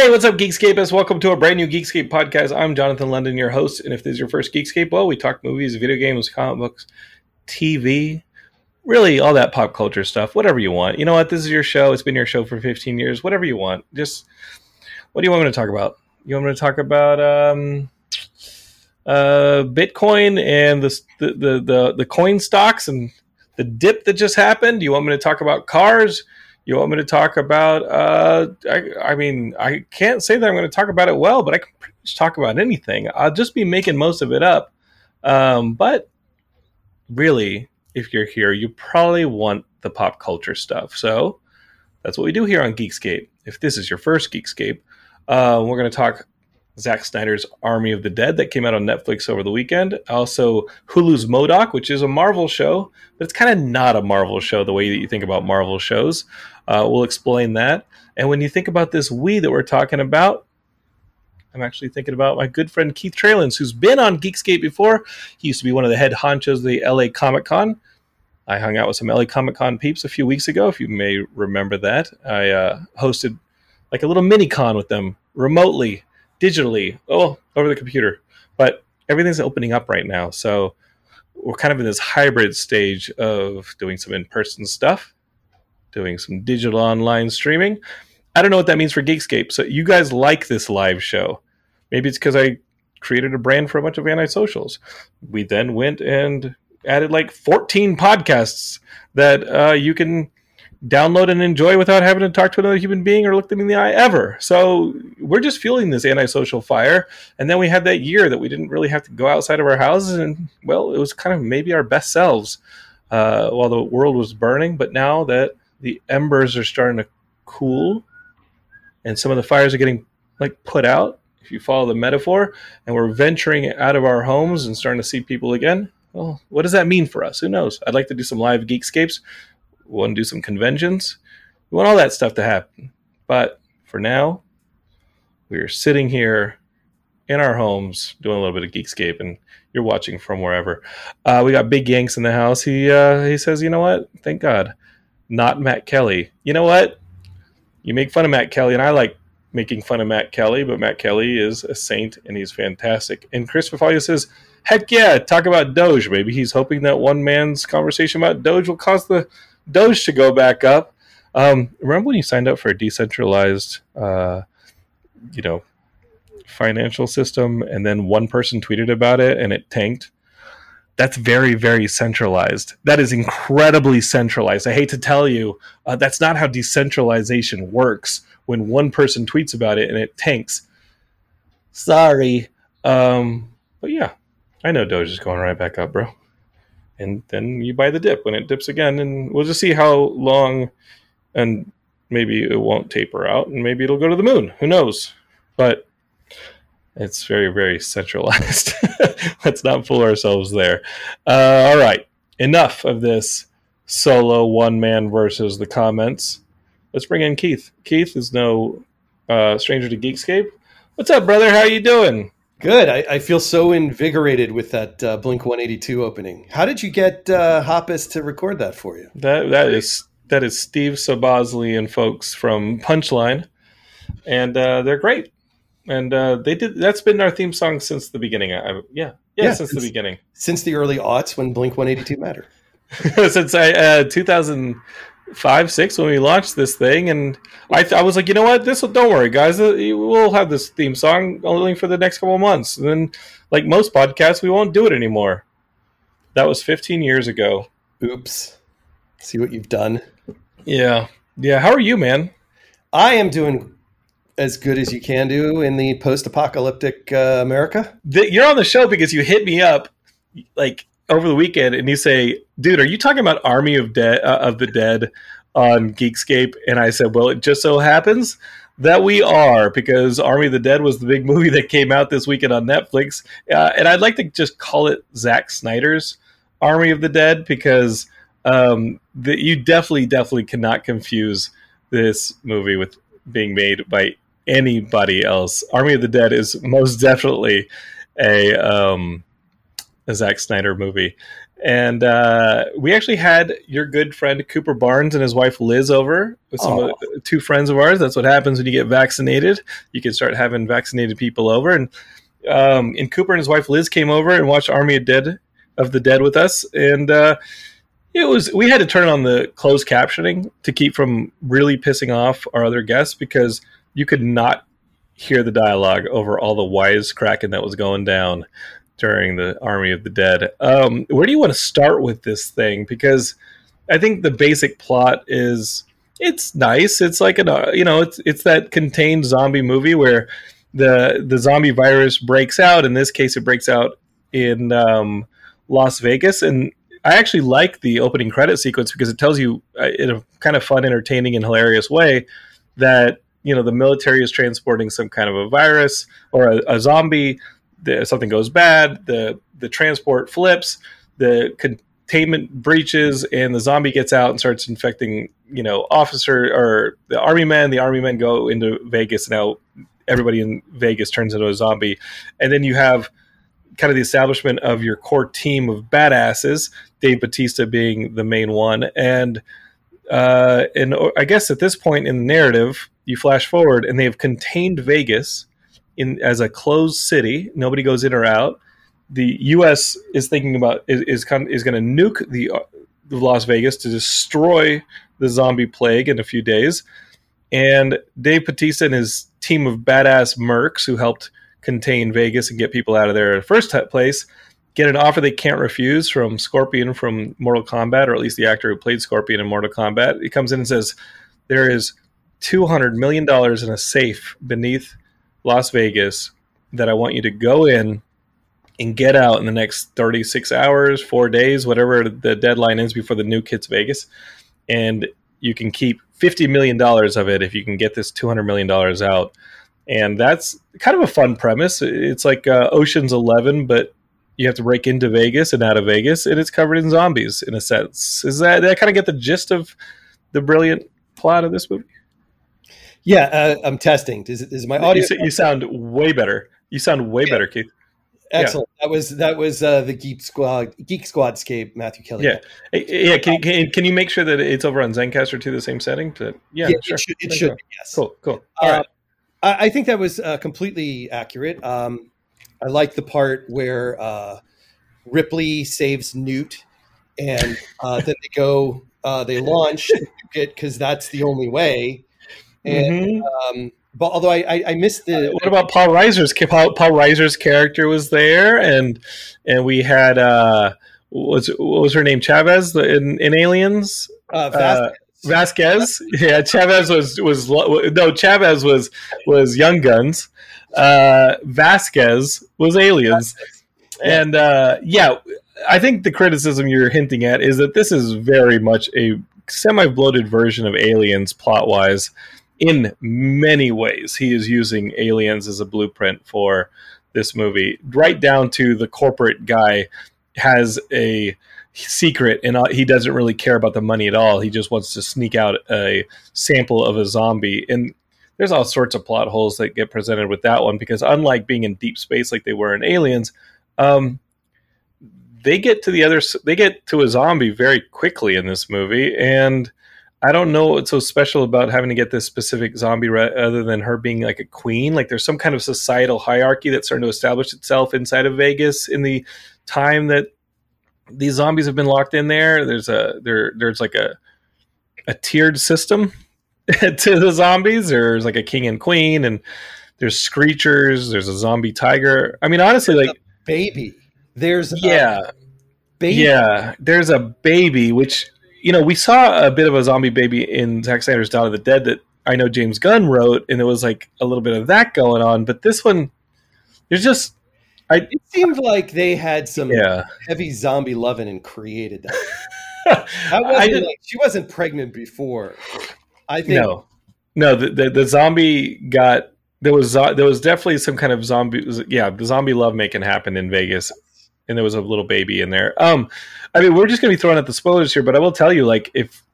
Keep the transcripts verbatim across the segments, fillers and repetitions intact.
Hey, what's up, Geekscapists? Welcome to a brand new Geekscape podcast. I'm Jonathan London, your host, and if this is your first Geekscape, well, we talk movies, video games, comic books, T V, really all that pop culture stuff, whatever you want. You know what? This is your show. It's been your show for fifteen years. Whatever you want. Just, what do you want me to talk about? You want me to talk about um, uh, Bitcoin and the, the, the, the, the coin stocks and the dip that just happened? You want me to talk about cars? You want me to talk about, uh, I, I mean, I can't say that I'm going to talk about it well, but I can pretty much talk about anything. I'll just be making most of it up. Um, but really, if you're here, you probably want the pop culture stuff. So that's what we do here on Geekscape. If this is your first Geekscape, uh, we're going to talk Zack Snyder's Army of the Dead that came out on Netflix over the weekend. Also, Hulu's MODOK, which is a Marvel show, but it's kind of not a Marvel show the way that you think about Marvel shows. Uh, we'll explain that. And when you think about this we that we're talking about, I'm actually thinking about my good friend Keith Tralins, who's been on Geekscape before. He used to be one of the head honchos of the L A Comic Con. I hung out with some L A Comic Con peeps a few weeks ago, if you may remember that. I uh, hosted like a little mini con with them remotely, digitally, oh, over the computer. But everything's opening up right now. So we're kind of in this hybrid stage of doing some in-person stuff, doing some digital online streaming. I don't know what that means for Geekscape. So you guys like this live show. Maybe it's because I created a brand for a bunch of anti-socials. We then went and added like fourteen podcasts that uh, you can download and enjoy without having to talk to another human being or look them in the eye ever. So we're just fueling this antisocial fire. And then we had that year that we didn't really have to go outside of our houses. And, well, it was kind of maybe our best selves uh, while the world was burning. But now that the embers are starting to cool and some of the fires are getting like put out, if you follow the metaphor, and we're venturing out of our homes and starting to see people again, well, what does that mean for us? Who knows? I'd like to do some live Geekscapes. We want to do some conventions. We want all that stuff to happen. But for now, we're sitting here in our homes doing a little bit of Geekscape, and you're watching from wherever. Uh, we got Big Yanks in the house. He uh, he says, you know what? Thank God. Not Matt Kelly. You know what? You make fun of Matt Kelly, and I like making fun of Matt Kelly, but Matt Kelly is a saint, and he's fantastic. And Chris Fafalio says, heck yeah, talk about Doge. Maybe he's hoping that one man's conversation about Doge will cause the Doge to go back up. Um, remember when you signed up for a decentralized, uh, you know, financial system, and then one person tweeted about it and it tanked? That's very, very centralized. That is incredibly centralized. I hate to tell you, uh, that's not how decentralization works. When one person tweets about it and it tanks, sorry. Um, but yeah, I know Doge is going right back up, bro. And then you buy the dip when it dips again, and we'll just see how long, and maybe it won't taper out, and maybe it'll go to the moon. Who knows? But it's very, very centralized. Let's not fool ourselves there. Uh, all right. Enough of this solo one-man versus the comments. Let's bring in Keith. Keith is no uh, stranger to Geekscape. What's up, brother? How are you doing? Good. I, I feel so invigorated with that uh, Blink one eighty-two opening. How did you get uh, Hoppus to record that for you? That that is that is Steve Sobosley and folks from Punchline, and uh, they're great. And uh, they did. That's been our theme song since the beginning. I, yeah, yeah, yeah, since, since the beginning, since the early aughts when Blink one eighty-two mattered. Since I uh, two thousand five, six when we launched this thing, and I, th- I was like, you know what? This will, don't worry, guys. We'll have this theme song only for the next couple of months, and then, like most podcasts, we won't do it anymore. That was fifteen years ago. Oops. See what you've done. Yeah, yeah. How are you, man? I am doing as good as you can do in the post-apocalyptic uh, America. The, you're on the show because you hit me up, like, over the weekend, and you say, dude, are you talking about Army of Dead uh, of the Dead on Geekscape? And I said, well, it just so happens that we are, because Army of the Dead was the big movie that came out this weekend on Netflix. Uh, and I'd like to just call it Zack Snyder's Army of the Dead, because um, the, you definitely, definitely cannot confuse this movie with being made by anybody else. Army of the Dead is most definitely a... Um, a Zack Snyder movie. And uh, we actually had your good friend Cooper Barnes and his wife Liz over with some Oh. uh, two friends of ours. That's what happens when you get vaccinated. You can start having vaccinated people over. And um, and Cooper and his wife Liz came over and watched Army of Dead of the Dead with us. And uh, it was we had to turn on the closed captioning to keep from really pissing off our other guests because you could not hear the dialogue over all the wisecracking that was going down during the Army of the Dead. Um, where do you want to start with this thing? Because I think the basic plot is it's nice. It's like an uh, you know it's it's that contained zombie movie where the the zombie virus breaks out. In this case, it breaks out in um, Las Vegas, and I actually like the opening credit sequence because it tells you uh, in a kind of fun, entertaining, and hilarious way that you know the military is transporting some kind of a virus or a, a zombie. The, something goes bad, the the transport flips, the containment breaches, and the zombie gets out and starts infecting, you know, officer or the army men. The army men go into Vegas. Now everybody in Vegas turns into a zombie. And then you have kind of the establishment of your core team of badasses, Dave Bautista being the main one. And uh, and I guess at this point in the narrative, you flash forward and they have contained Vegas in as a closed city. Nobody goes in or out. The U S is thinking about is is, is going to nuke the, uh, Las Vegas to destroy the zombie plague in a few days. And Dave Bautista and his team of badass mercs who helped contain Vegas and get people out of there in the first place get an offer they can't refuse from Scorpion from Mortal Kombat, or at least the actor who played Scorpion in Mortal Kombat. He comes in and says, there is two hundred million dollars in a safe beneath Las Vegas that I want you to go in and get out in the next thirty-six hours, four days, whatever the deadline is before the nuke hits Vegas. And you can keep fifty million dollars of it if you can get this two hundred million dollars out. And that's kind of a fun premise. It's like uh, Ocean's Eleven, but you have to break into Vegas and out of Vegas, and it's covered in zombies in a sense. Is that, did I kind of get the gist of the brilliant plot of this movie? Yeah, uh, I'm testing. Is, is my audio? You, you sound way better. You sound way yeah. better, Keith. Excellent. Yeah. That was that was uh, the Geek Squad Geek Squadscape. Matthew Kelly. Yeah, yeah. Can, can can you make sure that it's over on Zencastr too, the same setting? To, yeah, yeah, sure. It should. It should be, yes. Cool. Cool. All uh, right. I, I think that was uh, completely accurate. Um, I like the part where uh, Ripley saves Newt, and uh, then they go, uh, they launch because that's the only way. And mm-hmm. um, but although I, I, I missed the uh, what about Paul Reiser's Paul, Paul Reiser's character was there, and and we had uh, what was what was her name, Chavez in, in Aliens? Uh, Vasquez. Uh, Vasquez, yeah. Chavez was was no Chavez was was Young Guns. Uh, Vasquez was Aliens, yeah. and uh, yeah, I think the criticism you're hinting at is that this is very much a semi-bloated version of Aliens plot-wise. In many ways, he is using Aliens as a blueprint for this movie, right down to the corporate guy has a secret and he doesn't really care about the money at all. He just wants to sneak out a sample of a zombie. And there's all sorts of plot holes that get presented with that one, because unlike being in deep space like they were in Aliens, um, they get to the other, they get to a zombie very quickly in this movie. And I don't know what's so special about having to get this specific zombie re- other than her being like a queen. Like there's some kind of societal hierarchy that's starting to establish itself inside of Vegas in the time that these zombies have been locked in there. There's a there there's like a a tiered system to the zombies. There's like a king and queen, and there's screechers. There's a zombie tiger. I mean, honestly, there's like a baby. There's yeah, a baby. Yeah. There's a baby, which you know we saw a bit of a zombie baby in Zack Snyder's Dawn of the Dead that I know James Gunn wrote, and there was like a little bit of that going on. But this one, there's just. I, it seemed like they had some yeah. heavy zombie loving and created that. that wasn't like, she wasn't pregnant before. I think no, no. The, the the zombie got there was there was definitely some kind of zombie. Yeah, the zombie love making happened in Vegas, and there was a little baby in there. Um, I mean, we're just gonna be throwing out the spoilers here, but I will tell you, like, if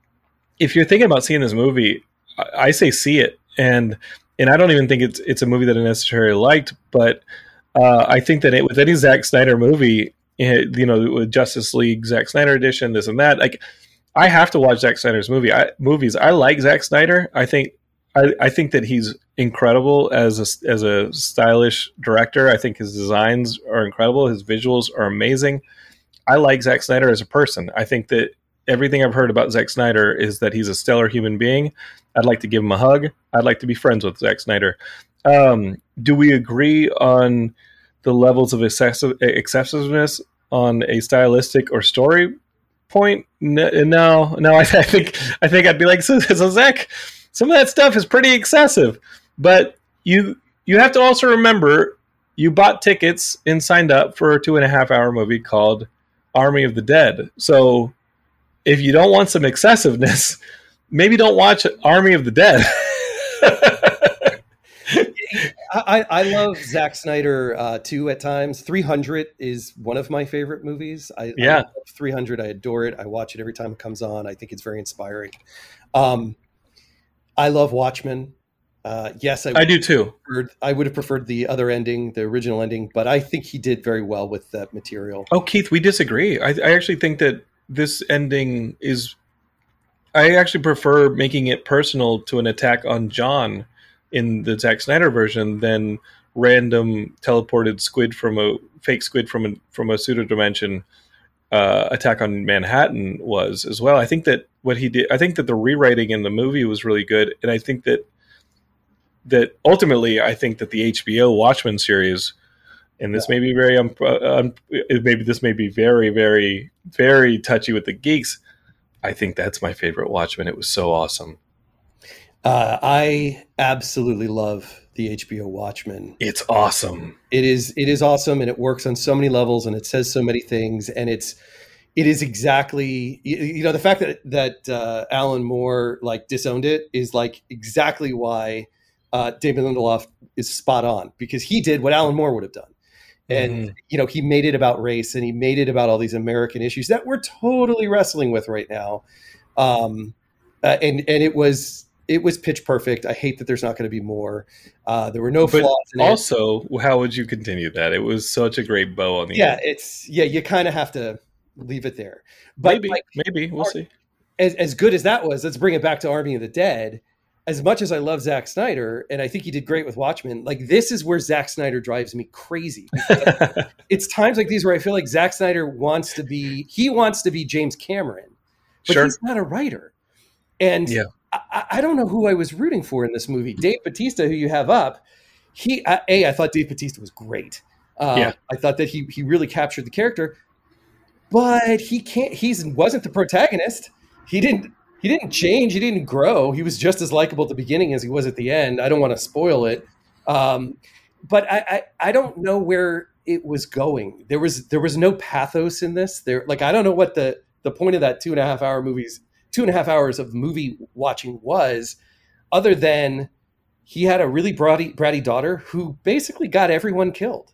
if you're thinking about seeing this movie, I, I say see it, and and I don't even think it's it's a movie that I necessarily liked, but. Uh, I think that it, with any Zack Snyder movie, you know, with Justice League, Zack Snyder edition, this and that. Like, I have to watch Zack Snyder's movie. I, movies. I like Zack Snyder. I think I, I think that he's incredible as a, as a stylish director. I think his designs are incredible. His visuals are amazing. I like Zack Snyder as a person. I think that everything I've heard about Zack Snyder is that he's a stellar human being. I'd like to give him a hug. I'd like to be friends with Zack Snyder. Um, do we agree on the levels of excessive, excessiveness on a stylistic or story point? No, no. no I, I think I think I'd be like, so, so Zach, some of that stuff is pretty excessive. But you you have to also remember, you bought tickets and signed up for a two and a half hour movie called Army of the Dead. So if you don't want some excessiveness, maybe don't watch Army of the Dead. I, I love Zack Snyder uh, too at times. three hundred is one of my favorite movies. I, yeah. I love three hundred. I adore it. I watch it every time it comes on. I think it's very inspiring. Um, I love Watchmen. Uh, yes, I, I do too. Preferred, I would have preferred the other ending, the original ending, but I think he did very well with that material. Oh, Keith, we disagree. I, I actually think that this ending is, I actually prefer making it personal to an attack on John in the Zack Snyder version than random teleported squid from a fake squid from a, from a pseudo dimension uh, attack on Manhattan was as well. I think that what he did, I think that the rewriting in the movie was really good. And I think that, that ultimately, I think that the H B O Watchmen series, and this yeah. may be very, um, um, maybe this may be very, very, very touchy with the geeks. I think that's my favorite Watchmen. It was so awesome. Uh, I absolutely love the H B O Watchmen. It's awesome. It is. It is awesome, and it works on so many levels, and it says so many things, and it's. It is exactly, you, you know, the fact that that uh, Alan Moore like disowned it is like exactly why uh, David Lindelof is spot on, because he did what Alan Moore would have done. And, mm-hmm. you know, he made it about race, and he made it about all these American issues that we're totally wrestling with right now. Um, uh, and, and it was, it was pitch perfect. I hate that there's not going to be more. Uh, there were no but flaws in also, it. How would you continue that? It was such a great bow on the yeah, end. it's, yeah, you kind of have to leave it there. But maybe, like, maybe we'll see. As, as good as that was, let's bring it back to Army of the Dead. As much as I love Zack Snyder, and I think he did great with Watchmen, like this is where Zack Snyder drives me crazy. It's times like these where I feel like Zack Snyder wants to be, he wants to be James Cameron, but sure. he's not a writer. And yeah. I, I don't know who I was rooting for in this movie. Dave Bautista, who you have up, he, uh, A, I thought Dave Bautista was great. Uh, yeah. I thought that he he really captured the character, but he can't, he's wasn't the protagonist. He didn't, He didn't change. He didn't grow. He was just as likable at the beginning as he was at the end. I don't want to spoil it, um, but I, I I don't know where it was going. There was there was no pathos in this. There, like I don't know what the the point of that two and a half hour movies, two and a half hours of movie watching was, other than he had a really bratty bratty daughter who basically got everyone killed.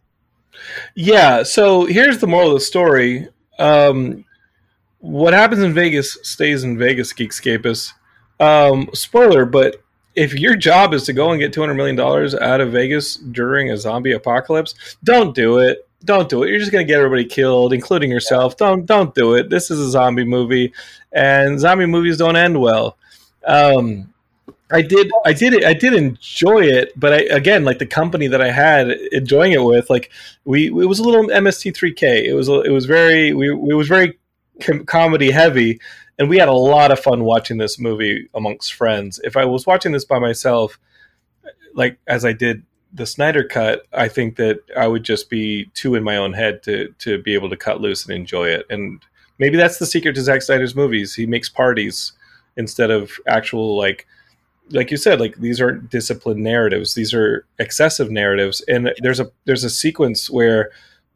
Yeah. So here's the moral of the story. Um, What happens in Vegas stays in Vegas, Geekscapists. Um, spoiler, but if your job is to go and get two hundred million dollars out of Vegas during a zombie apocalypse, don't do it. Don't do it. You're just going to get everybody killed, including yourself. Don't don't do it. This is a zombie movie, and zombie movies don't end well. Um, I did, I did it, I did enjoy it, but I, again, like the company that I had enjoying it with, like we, it was a little M S T three K. It was, it was very, we, it was very com- comedy heavy, and we had a lot of fun watching this movie amongst friends. If I was watching this by myself, like as I did the Snyder Cut, I think that I would just be too in my own head to to be able to cut loose and enjoy it. And maybe that's the secret to Zack Snyder's movies. He makes parties instead of actual, like, like you said, like these aren't disciplined narratives. These are excessive narratives. And there's a there's a sequence where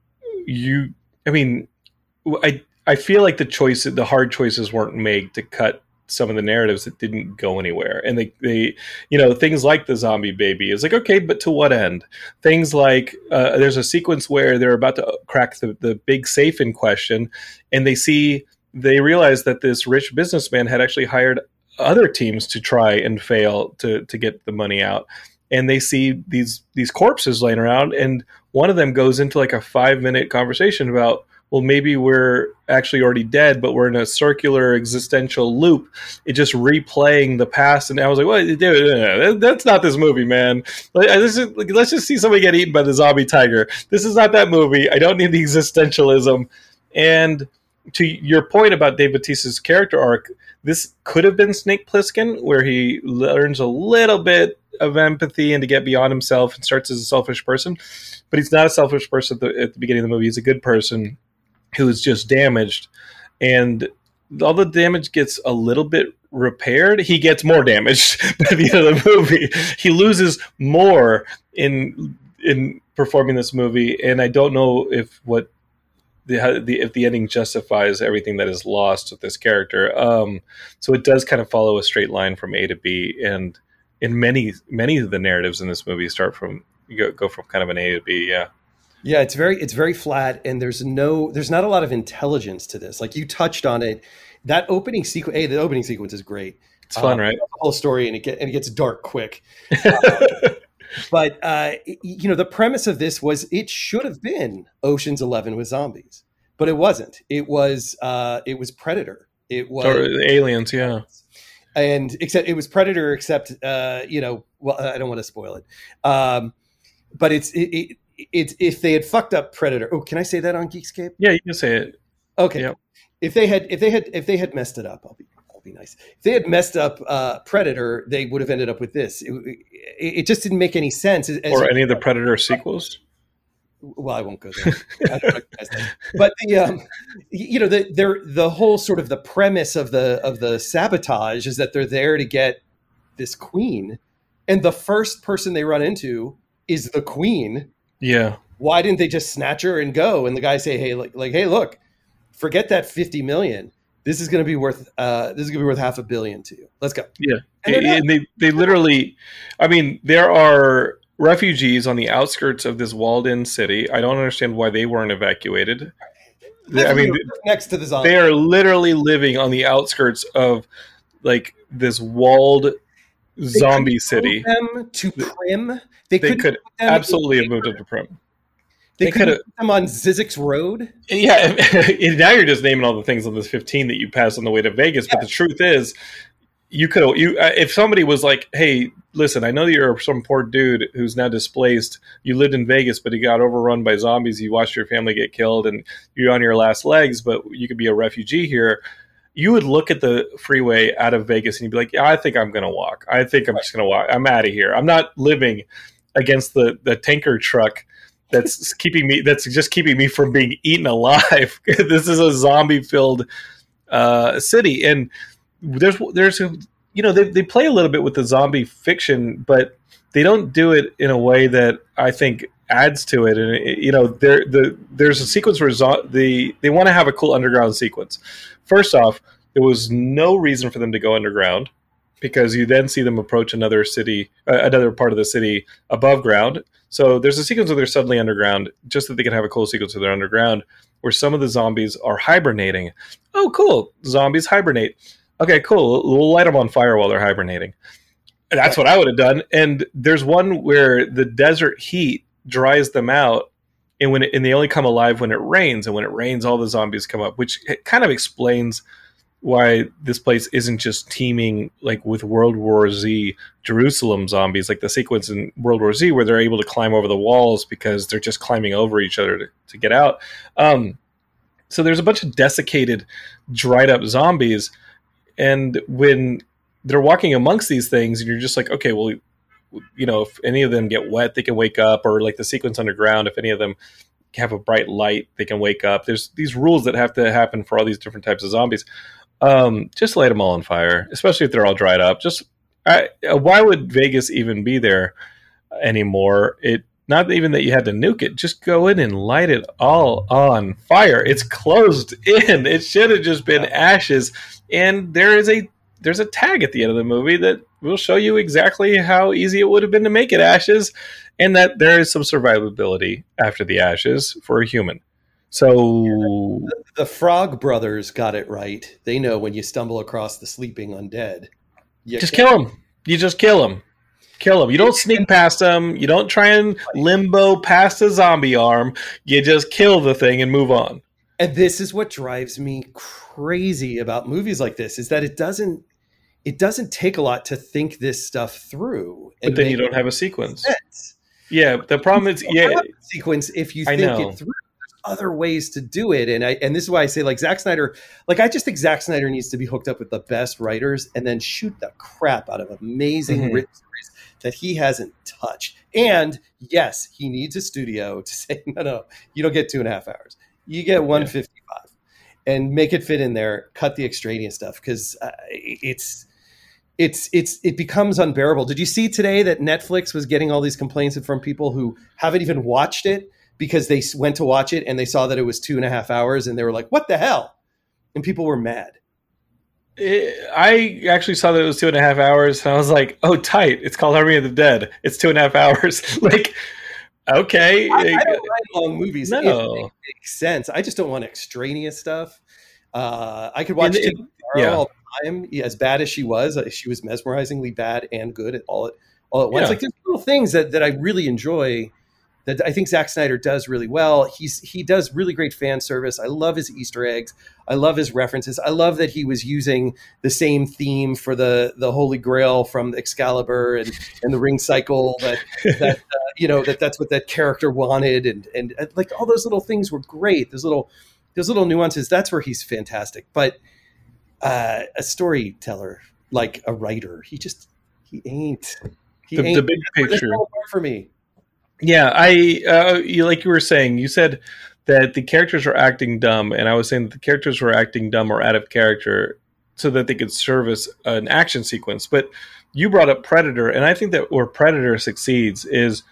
you, I mean, I I feel like the choice, the hard choices weren't made to cut some of the narratives that didn't go anywhere. And they, they, you know, things like the zombie baby is like, okay, but to what end? Things like uh, there's a sequence where they're about to crack the, the big safe in question, and they see, they realize that this rich businessman had actually hired other teams to try and fail to, to get the money out. And they see these, these corpses laying around, and one of them goes into like a five minute conversation about well, maybe we're actually already dead, but we're in a circular existential loop. It just replaying the past. And I was like, well, dude, that's not this movie, man. Let's just, let's just see somebody get eaten by the zombie tiger. This is not that movie. I don't need the existentialism. And to your point about Dave Bautista's character arc, this could have been Snake Plissken, where he learns a little bit of empathy and to get beyond himself and starts as a selfish person. But he's not a selfish person at the, at the beginning of the movie. He's a good person who is just damaged. And all the damage gets a little bit repaired. He gets more damaged by the end of the movie. He loses more in in performing this movie. And I don't know if what the, the if the ending justifies everything that is lost with this character. Um, so it does kind of follow a straight line from A to B. And in many many of the narratives in this movie start from go, go from kind of an A to B. Yeah. Yeah, it's very it's very flat, and there's no there's not a lot of intelligence to this. Like you touched on it, that opening sequence. Hey, the opening sequence is great. It's fun, um, right? The whole story, and it get and it gets dark quick. Uh, but uh, you know, the premise of this was it should have been Ocean's Eleven with zombies, but it wasn't. It was uh, it was Predator. It was or aliens, yeah. And except it was Predator, except uh, you know, well, I don't want to spoil it, um, but it's it. it It's if they had fucked up Predator. Oh, can I say that on Geekscape? Yeah, you can say it. Okay. Yep. If they had, if they had, if they had messed it up, I'll be, I'll be nice. If they had messed up uh, Predator, they would have ended up with this. It, it, it just didn't make any sense. As or any of the Predator sequels. Well, I won't go there. I don't recognize that. But the, um, you know, the they're the whole sort of the premise of the of the sabotage is that they're there to get this queen, and the first person they run into is the queen. Yeah. Why didn't they just snatch her and go? And the guy say, "Hey, like, like hey, look, forget that fifty million. This is going to be worth, uh, this is going to be worth half a billion to you. Let's go." Yeah, and, and they they literally, I mean, there are refugees on the outskirts of this walled-in city. I don't understand why they weren't evacuated. I mean, next to the zombie, they are literally living on the outskirts of like this walled zombie city. Them to Prim. They, they could absolutely have moved up to Prim. They, they could have put them on Zizek's Road. Yeah, now you're just naming all the things on this fifteen that you pass on the way to Vegas. Yeah. But the truth is, you could have. You if somebody was like, "Hey, listen, I know that you're some poor dude who's now displaced. You lived in Vegas, but he got overrun by zombies. You watched your family get killed, and you're on your last legs. But you could be a refugee here." You would look at the freeway out of Vegas and you'd be like, "Yeah, I think I'm going to walk. I think I'm just going to walk. I'm out of here. I'm not living against the, the tanker truck that's keeping me, that's just keeping me from being eaten alive." This is a zombie filled uh, city. And there's, there's, a, you know, they, they play a little bit with the zombie fiction, but they don't do it in a way that I think adds to it. And, it, you know, there, the, there's a sequence where zo- the, they want to have a cool underground sequence. First off, there was no reason for them to go underground because you then see them approach another city, uh, another part of the city above ground. So there's a sequence where they're suddenly underground just that they can have a cool sequence where they're underground where some of the zombies are hibernating. Oh, cool. Zombies hibernate. Okay, cool. We'll light them on fire while they're hibernating. That's what I would have done. And there's one where the desert heat dries them out. And when it, and they only come alive when it rains, and when it rains, all the zombies come up, which kind of explains why this place isn't just teeming like with World War Z Jerusalem zombies, like the sequence in World War Z where they're able to climb over the walls because they're just climbing over each other to, to get out. Um, so there's a bunch of desiccated, dried up zombies, and when they're walking amongst these things, and you're just like, okay, well, you know, if any of them get wet, they can wake up, or like the sequence underground, if any of them have a bright light, they can wake up. There's these rules that have to happen for all these different types of zombies. Um, just light them all on fire, especially if they're all dried up. Just I, why would Vegas even be there anymore? It not even that you had to nuke it. Just go in and light it all on fire. It's closed in. It should have just been ashes. And there is a there's a tag at the end of the movie that will show you exactly how easy it would have been to make it ashes, and that there is some survivability after the ashes for a human. So the, the Frog Brothers got it right. They know when you stumble across the sleeping undead, you just kill them. You just kill them. Kill them. You don't sneak past them. You don't try and limbo past a zombie arm. You just kill the thing and move on. And this is what drives me crazy about movies like this, is that it doesn't it doesn't take a lot to think this stuff through. But then you don't have a sequence. Sense. Yeah, the problem is, yeah, sequence if you think it through. There's other ways to do it, and I and this is why I say, like, Zack Snyder, like I just think Zack Snyder needs to be hooked up with the best writers and then shoot the crap out of amazing mm-hmm. written stories that he hasn't touched. And yes, he needs a studio to say, no, no, you don't get two and a half hours. You get one fifty-five, yeah. and make it fit in there. Cut the extraneous stuff, because uh, it's it's it's it becomes unbearable. Did you see today that Netflix was getting all these complaints from people who haven't even watched it because they went to watch it and they saw that it was two and a half hours and they were like, "What the hell?" And people were mad. It, I actually saw that it was two and a half hours, and I was like, "Oh, tight! It's called Army of the Dead. It's two and a half hours." Like. Okay. I, I don't like long movies. No. It makes sense. I just don't want extraneous stuff. Uh, I could watch it, yeah. all the time. Yeah, as bad as she was, she was mesmerizingly bad and good at all, all at once. Yeah. Like there's little things that, that I really enjoy that I think Zack Snyder does really well. He's He does really great fan service. I love his Easter eggs. I love his references. I love that he was using the same theme for the, the Holy Grail from Excalibur and, and the Ring Cycle that, that uh, you know, that that's what that character wanted. And, and, and like all those little things were great. Those little, those little nuances, that's where he's fantastic. But uh, a storyteller, like a writer, he just, he ain't. He the, ain't. The big That's picture. for me. Yeah, I uh, you like you were saying, you said that the characters were acting dumb, and I was saying that the characters were acting dumb or out of character so that they could service an action sequence. But you brought up Predator, and I think that where Predator succeeds is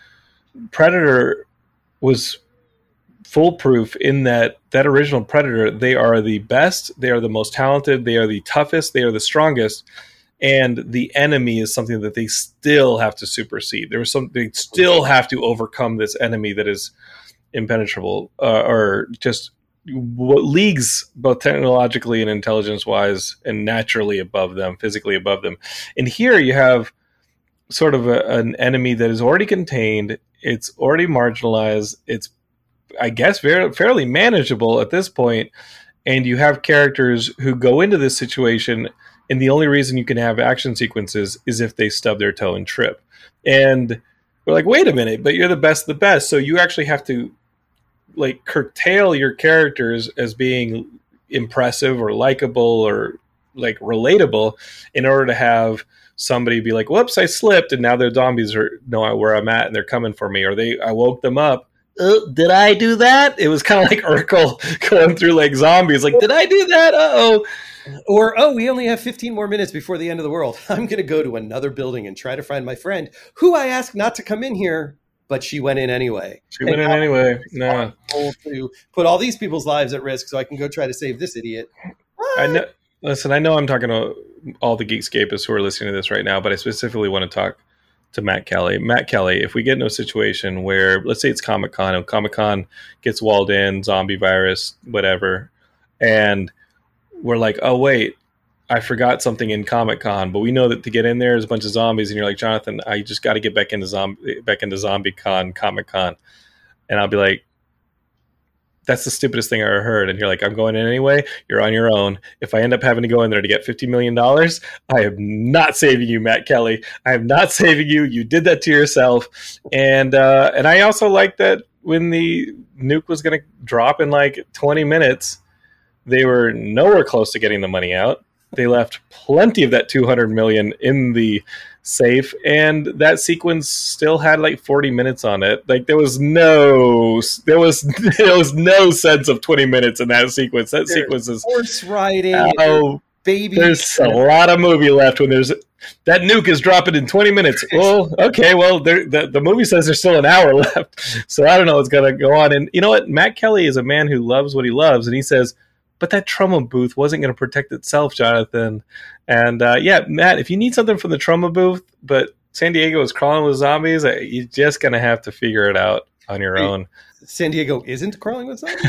Predator was foolproof in that that original Predator, they are the best, they are the most talented, they are the toughest, they are the strongest. And the enemy is something that they still have to supersede. There was some, they still have to overcome this enemy that is impenetrable, uh, or just what leagues both technologically and intelligence wise and naturally above them, physically above them. And here you have sort of a, an enemy that is already contained. It's already marginalized. It's, I guess, very, fairly manageable at this point. And you have characters who go into this situation, and the only reason you can have action sequences is if they stub their toe and trip. And we're like, wait a minute, but you're the best of the best. So you actually have to like curtail your characters as being impressive or likable or like relatable in order to have somebody be like, whoops, I slipped. And now their zombies are know where I'm at and they're coming for me. Or they, I woke them up. Uh, did I do that? It was kind of like Urkel going through like zombies. Like, did I do that? Uh-oh. Or, oh, we only have fifteen more minutes before the end of the world. I'm going to go to another building and try to find my friend, who I asked not to come in here, but she went in anyway. She went in anyway. No. To put all these people's lives at risk so I can go try to save this idiot. What? I know. Listen, I know I'm talking to all the Geekscapists who are listening to this right now, but I specifically want to talk to Matt Kelly. Matt Kelly, if we get in a situation where, let's say it's Comic-Con, and Comic-Con gets walled in, zombie virus, whatever, and we're like, oh, wait, I forgot something in Comic-Con, but we know that to get in there is a bunch of zombies, and you're like, Jonathan, I just got to get back into zombie, back into ZombieCon, Comic-Con. And I'll be like, that's the stupidest thing I ever heard. And you're like, I'm going in anyway. You're on your own. If I end up having to go in there to get fifty million dollars, I am not saving you, Matt Kelly. I am not saving you. You did that to yourself. And uh, and I also like that when the nuke was going to drop in like twenty minutes, they were nowhere close to getting the money out. They left plenty of that two hundred million dollars in the safe, and that sequence still had like forty minutes on it. Like there was no, there was there was no sense of twenty minutes in that sequence. That there's sequence is horse riding. Oh, baby! There's a lot of movie left when there's that nuke is dropping in twenty minutes. Well, okay, well there, the the movie says there's still an hour left, so I don't know what's gonna go on. And you know what? Matt Kelly is a man who loves what he loves, and he says, but that trauma booth wasn't going to protect itself, Jonathan. And uh, yeah, Matt, if you need something from the trauma booth, but San Diego is crawling with zombies, you're just going to have to figure it out on your Wait, own. San Diego isn't crawling with zombies?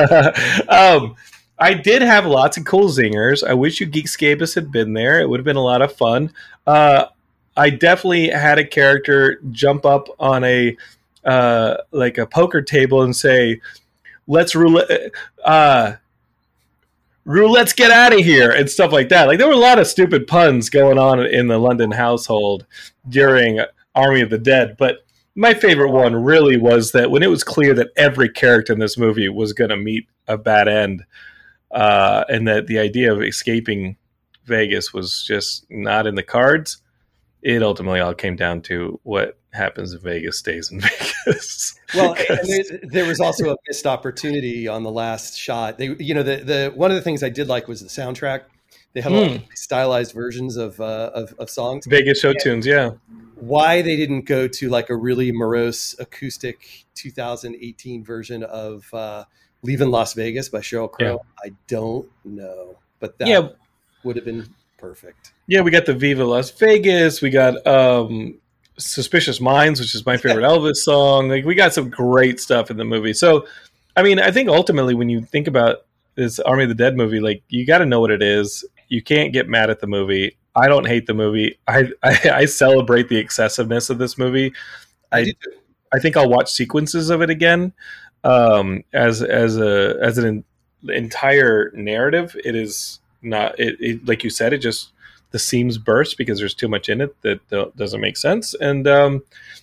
um, I did have lots of cool zingers. I wish you Geekscapists had been there. It would have been a lot of fun. Uh, I definitely had a character jump up on a uh, like a poker table and say, let's roulette, uh, roulette's get out of here and stuff like that. Like there were a lot of stupid puns going on in the London household during Army of the Dead. But my favorite one really was that when it was clear that every character in this movie was going to meet a bad end, uh, and that the idea of escaping Vegas was just not in the cards, it ultimately all came down to what happens in Vegas stays in Vegas. Well, and there, there was also a missed opportunity on the last shot. They, you know, the the one of the things I did like was the soundtrack. They had a lot of stylized versions of uh, of, of songs, Vegas show and tunes. Yeah, why they didn't go to like a really morose acoustic two thousand eighteen version of uh, "Leaving Las Vegas" by Sheryl Crow, yeah. I don't know, but that yeah. would have been perfect. Yeah, we got the Viva Las Vegas. We got um, Suspicious Minds, which is my favorite Elvis song. Like we got some great stuff in the movie. So, I mean, I think ultimately when you think about this Army of the Dead movie, like you got to know what it is. You can't get mad at the movie. I don't hate the movie. I I, I celebrate the excessiveness of this movie. I I, I think I'll watch sequences of it again um, as as a as an entire narrative. It is not it, it like you said. It just the seams burst because there's too much in it that doesn't make sense. And um,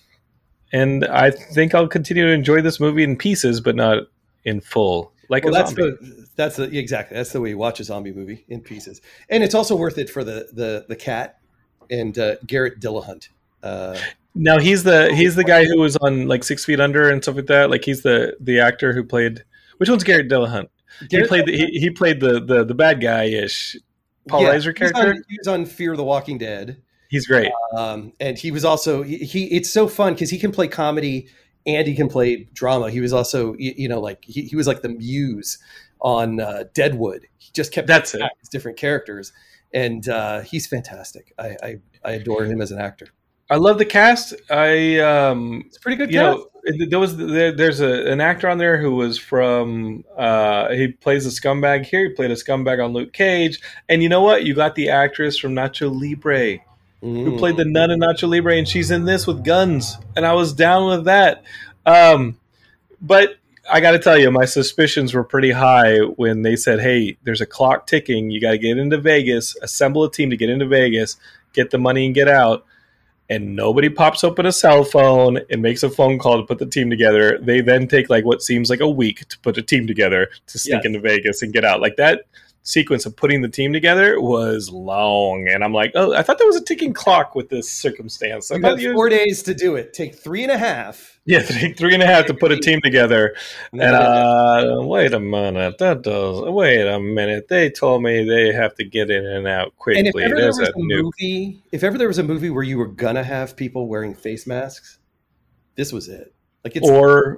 and I think I'll continue to enjoy this movie in pieces, but not in full. Like well, a that's zombie. the that's the exactly that's the way you watch a zombie movie, in pieces. And it's also worth it for the the the cat and uh, Garrett Dillahunt. Uh, now he's the he's the guy who was on like Six Feet Under and stuff like that. Like he's the the actor who played. Which one's Garrett Dillahunt? Garrett he played the, he, he played the the the bad guy ish Paul yeah, Reiser character. On, he was on Fear the Walking Dead. He's great, um, and he was also he. he it's so fun because he can play comedy and he can play drama. He was also you, you know like he, he was like the muse on uh, Deadwood. He just kept that's it his different characters, and uh, he's fantastic. I, I I adore him as an actor. I love the cast. I um, it's a pretty good you cast. Know, there was there, there's a, an actor on there who was from uh, he plays a scumbag here. He played a scumbag on Luke Cage, and you know what? You got the actress from Nacho Libre mm. who played the nun in Nacho Libre, and she's in this with guns, and I was down with that. Um, but I got to tell you, my suspicions were pretty high when they said, "Hey, there's a clock ticking. You got to get into Vegas, assemble a team to get into Vegas, get the money and get out." And nobody pops open a cell phone and makes a phone call to put the team together. They then take like what seems like a week to put a team together to sneak yes. into Vegas and get out. Like that sequence of putting the team together was long. And I'm like, oh, I thought there was a ticking clock with this circumstance. I you got four was... days to do it. Take three and a half. Yeah, take three and a half to put a team together. And uh, wait a minute, that does. Wait a minute. They told me they have to get in and out quickly. And if ever There's there was a, a movie, if ever there was a movie where you were gonna have people wearing face masks, this was it. Like it's or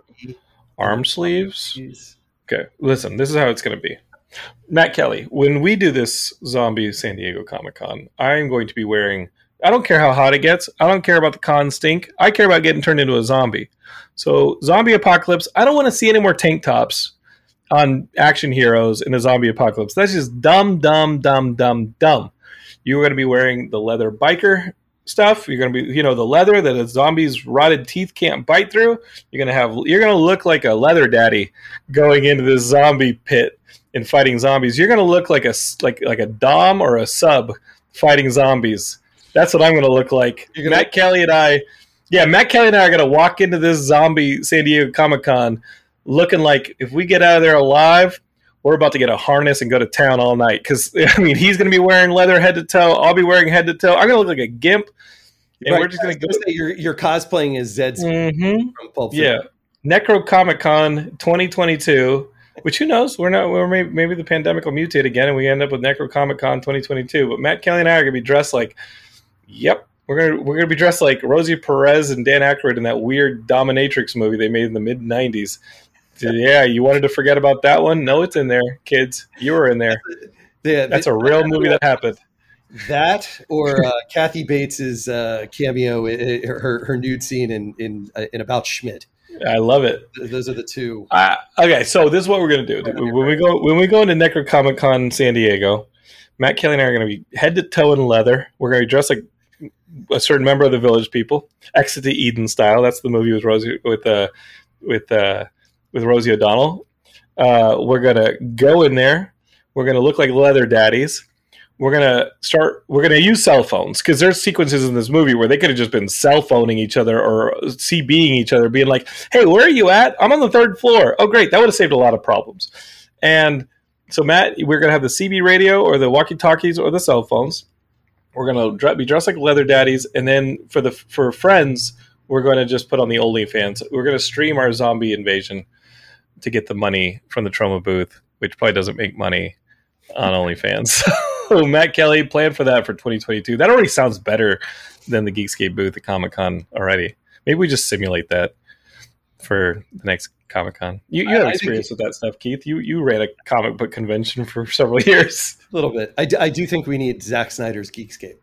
arm sleeves. Okay, listen. This is how it's gonna be. Matt Kelly, when we do this Zombie San Diego Comic Con, I am going to be wearing. I don't care how hot it gets. I don't care about the con stink. I care about getting turned into a zombie. So, zombie apocalypse. I don't want to see any more tank tops on action heroes in a zombie apocalypse. That's just dumb, dumb, dumb, dumb, dumb. You're going to be wearing the leather biker stuff. You're going to be, you know, the leather that a zombie's rotted teeth can't bite through. You're going to have. You're going to look like a leather daddy going into this zombie pit and fighting zombies. You're going to look like a like like a dom or a sub fighting zombies. That's what I'm going to look like. Gonna- Matt Kelly and I, yeah, Matt Kelly and I are going to walk into this zombie San Diego Comic Con looking like if we get out of there alive, we're about to get a harness and go to town all night. Because, I mean, he's going to be wearing leather head to toe. I'll be wearing head to toe. I'm going to look like a gimp. And right. we're just going to go. You're, you're cosplaying as Zed's mm-hmm. from Pulp Fiction. Yeah. Necro Comic Con twenty twenty-two. Which who knows? We're not. We're maybe, maybe the pandemic will mutate again, and we end up with Necro Comic Con twenty twenty-two. But Matt Kelly and I are going to be dressed like. Yep, we're gonna we're gonna be dressed like Rosie Perez and Dan Aykroyd in that weird dominatrix movie they made in the mid nineties. Yeah, you wanted to forget about that one? No, it's in there, kids. You were in there. Yeah, that's a real movie that happened. That or uh, Kathy Bates's uh, cameo, her her nude scene in in uh, in About Schmidt. I love it. Those are the two. Uh, okay, so this is what we're gonna do when we go when we go into Necro Comic Con San Diego. Matt Kelly and I are going to be head to toe in leather. We're going to be dressed like a certain member of the Village People, Exit to Eden style. That's the movie with Rosie with uh, with uh, with Rosie O'Donnell. Uh, we're gonna go in there. We're gonna look like leather daddies. We're gonna start. We're gonna use cell phones because there's sequences in this movie where they could have just been cell phoning each other or CBing each other, being like, "Hey, where are you at? I'm on the third floor." Oh, great! That would have saved a lot of problems. And so, Matt, we're gonna have the C B radio or the walkie-talkies or the cell phones. We're gonna be dressed like leather daddies, and then for the for friends, we're going to just put on the OnlyFans. We're going to stream our zombie invasion to get the money from the Troma booth, which probably doesn't make money on OnlyFans. So Matt Kelly planned for that for twenty twenty-two. That already sounds better than the Geekscape booth at Comic-Con already. Maybe we just simulate that for the next Comic-Con. You, you have experience with that stuff, Keith. You you ran a comic book convention for several years. A little bit. I do, I do think we need Zack Snyder's Geekscape.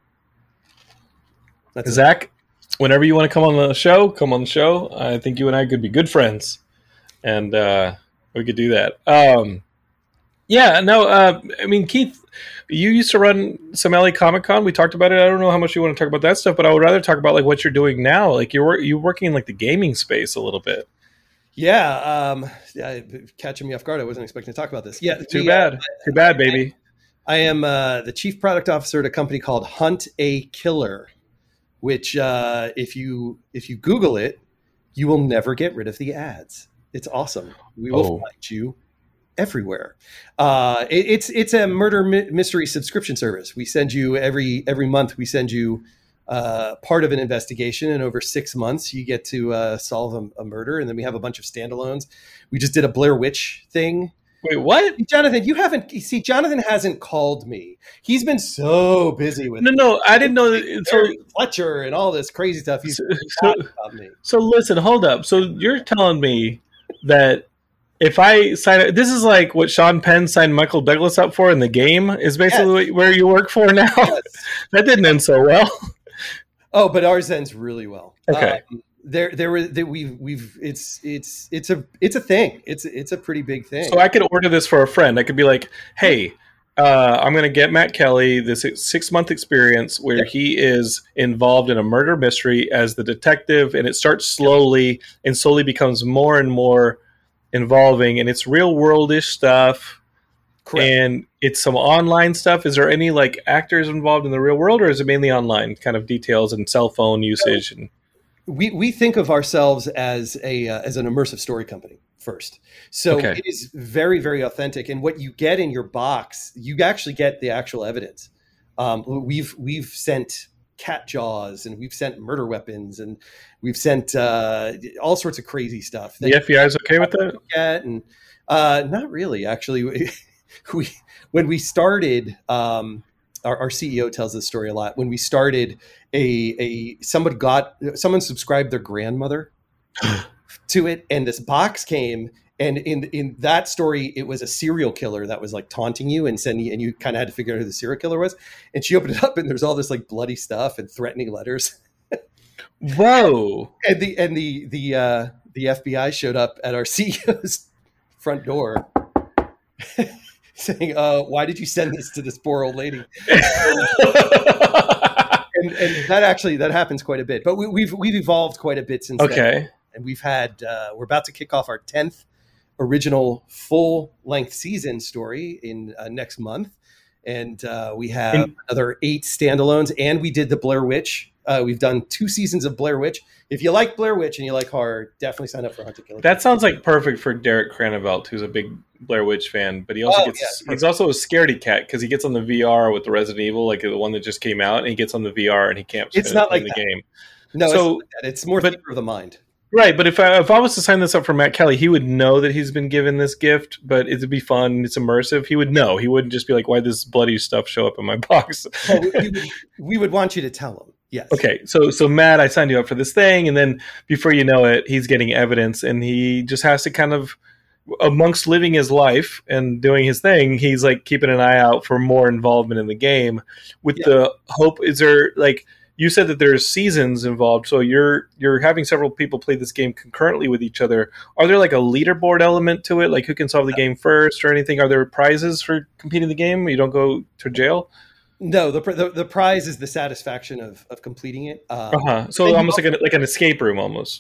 That's Zach, it. Whenever you want to come on the show, come on the show. I think you and I could be good friends. And uh, we could do that. Um, yeah, no, uh, I mean, Keith, you used to run some L A Comic Con. We talked about it. I don't know how much you want to talk about that stuff, but I would rather talk about like what you're doing now. Like you're you're working in like the gaming space a little bit. Yeah, um, yeah, catching me off guard. I wasn't expecting to talk about this. Yeah, too we, bad, uh, too bad, baby. I, I am uh, the chief product officer at a company called Hunt a Killer, which uh, if you if you Google it, you will never get rid of the ads. It's awesome. We will oh. find you everywhere. Uh, it, it's it's a murder mi- mystery subscription service. We send you every every month. We send you uh, part of an investigation, and over six months, you get to uh, solve a, a murder. And then we have a bunch of standalones. We just did a Blair Witch thing. Wait, what? Jonathan, you haven't see. Jonathan hasn't called me. He's been so busy with no, no. I didn't know that. So Fletcher and all this crazy stuff. He's so, so, about me. So listen, hold up. So you're telling me that if I sign, this is like what Sean Penn signed Michael Douglas up for in the game is basically yes. where you work for now. Yes. That didn't end so well. Oh, but ours ends really well. Okay. Um, there, there were that we've, we've, it's, it's, it's a, it's a thing. It's, it's a pretty big thing. So I could order this for a friend. I could be like, hey, uh, I'm going to get Matt Kelly this six month experience where yeah. he is involved in a murder mystery as the detective, and it starts slowly and slowly becomes more and more involving, and it's real world-ish stuff. Correct. And it's some online stuff. Is there any like actors involved in the real world, or is it mainly online kind of details and cell phone usage? And we we think of ourselves as a uh, as an immersive story company first. So okay. It is very, very authentic. And what you get in your box, you actually get the actual evidence. Um, we've we've sent cat jaws, and we've sent murder weapons, and we've sent uh, all sorts of crazy stuff. The F B I is okay with that? Get, and uh, not really, actually. we when we started, um, our, our C E O tells this story a lot. When we started, a a someone got someone subscribed their grandmother to it, and this box came. And in in that story, it was a serial killer that was like taunting you and sending, and you kind of had to figure out who the serial killer was. And she opened it up, and there's all this like bloody stuff and threatening letters. Whoa! And the and the the uh, the F B I showed up at our C E O's front door, saying, uh, "Why did you send this to this poor old lady?" and, and that actually that happens quite a bit. But we, we've we've evolved quite a bit since okay. then. And we've had uh, we're about to kick off our tenth original full-length season story in uh, next month, and uh, we have and, another eight standalones, and we did the Blair Witch. Uh, we've done two seasons of Blair Witch. If you like Blair Witch and you like horror, definitely sign up for Hunt a Killer. That sounds like perfect for Derek Cranevelt, who's a big Blair Witch fan, but he also oh, gets yeah, he's also a scaredy cat because he gets on the V R with the Resident Evil, like the one that just came out, and he gets on the V R and he can't. It's not like the that. game. No, so, it's, not like that. It's more but, theater of the mind. Right, but if I, if I was to sign this up for Matt Kelly, he would know that he's been given this gift, but it'd be fun, it's immersive. He would know. He wouldn't just be like, why does this bloody stuff show up in my box? Well, we, we, would, we would want you to tell him, yes. Okay, so so Matt, I signed you up for this thing, and then before you know it, he's getting evidence, and he just has to kind of, amongst living his life and doing his thing, he's like keeping an eye out for more involvement in the game with yeah. the hope, is there like... You said that there's seasons involved, so you're you're having several people play this game concurrently with each other. Are there like a leaderboard element to it, like who can solve the game first or anything? Are there prizes for competing the game? You don't go to jail? No, the the, the prize is the satisfaction of, of completing it. Um, uh-huh. So almost like, a, like an escape room almost.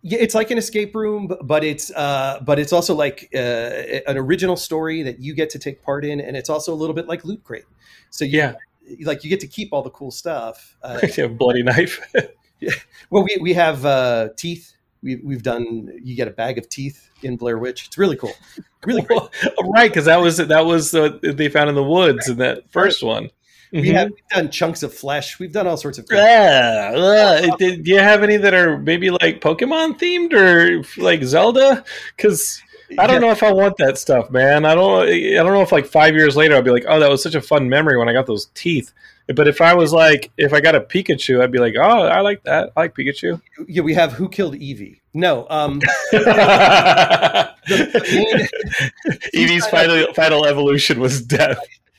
Yeah, it's like an escape room, b- but it's uh, but it's also like uh, an original story that you get to take part in, and it's also a little bit like Loot Crate. So you Yeah. like you get to keep all the cool stuff. Uh, You have a bloody knife. well, we we have uh, teeth. We, we've done. You get a bag of teeth in Blair Witch. It's really cool. Really great. Well, right, because that was that was uh, they found in the woods in that first one. We Mhm. have we've done chunks of flesh. We've done all sorts of. Yeah, uh, did, do you have any that are maybe like Pokemon themed or like Zelda? Because I don't Yeah. know if I want that stuff, man. I don't. I don't know if like five years later I'll be like, oh, that was such a fun memory when I got those teeth. But if I was like, if I got a Pikachu, I'd be like, oh, I like that. I like Pikachu. Yeah, we have Who Killed Eevee? No, um, the, the main, Eevee's final final evolution was death.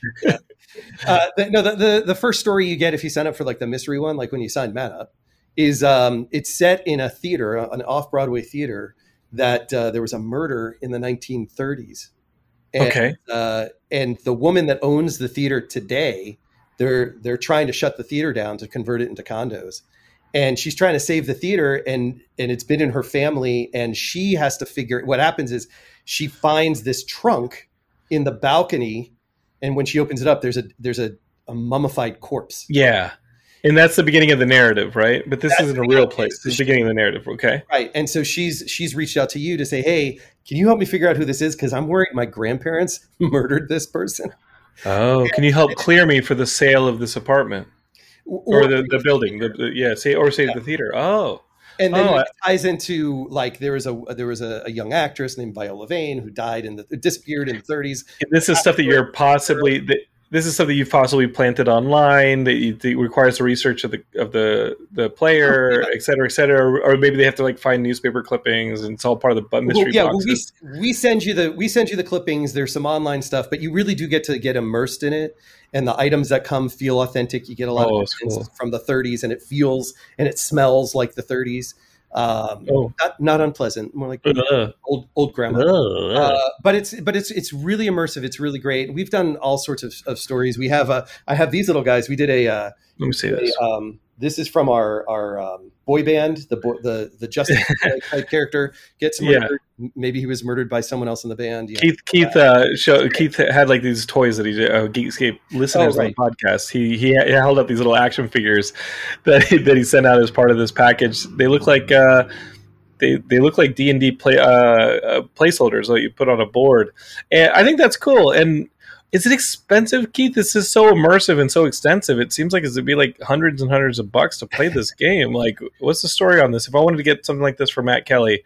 uh, the, no, the, the the first story you get if you sign up for like the mystery one, like when you sign Matt up, is um, it's set in a theater, an off Broadway theater that uh, there was a murder in the nineteen thirties. And, Okay. uh, and the woman that owns the theater today, they're they're trying to shut the theater down to convert it into condos. And she's trying to save the theater, and and it's been in her family, and she has to figure what happens is she finds this trunk in the balcony, and when she opens it up, there's a there's a, a mummified corpse. Yeah. And that's the beginning of the narrative, right? But this That's isn't the a real beginning. place. This is the beginning of the narrative, okay? Right. And so she's she's reached out to you to say, hey, can you help me figure out who this is? Because I'm worried my grandparents murdered this person. Oh, can you help clear me for the sale of this apartment or, the, the building? The, the, yeah, say or say Yeah. the theater. Oh, And then Oh, it ties into like there was a there was a, a young actress named Viola Vane who died in the disappeared in the thirties. this is stuff that you're possibly. That, this is something you've possibly planted online that, you, that requires the research of the of the the player, Yeah. et cetera, et cetera, or, or maybe they have to like find newspaper clippings and it's all part of the bu- mystery Well, yeah, well, boxes. we we send you the we send you the clippings. There's some online stuff, but you really do get to get immersed in it, and the items that come feel authentic. You get a lot Oh, of it's evidence cool. from the thirties, and it feels and it smells like the thirties. Um, Oh. not, not unpleasant, more like Ugh. old old grandma. Ugh. Uh, but it's but it's it's really immersive. It's really great. We've done all sorts of, of stories. We have a I have these little guys. We did a uh, Let me see this. a, um, this is from our our um, boy band. The boy, the the Justin type character gets Yeah. murdered. Maybe he was murdered by someone else in the band. Yeah. Keith Keith uh, show, Keith had like these toys that he did, uh, Geekscape listeners Oh, right. on the podcast. He he he held up these little action figures that he, that he sent out as part of this package. They look like uh, they they look like D and D play uh, uh, placeholders that you put on a board, and I think that's cool. And is it expensive, Keith? This is so immersive and so extensive. It seems like it'd be like hundreds and hundreds of bucks to play this game. Like, what's the story on this? If I wanted to get something like this for Matt Kelly.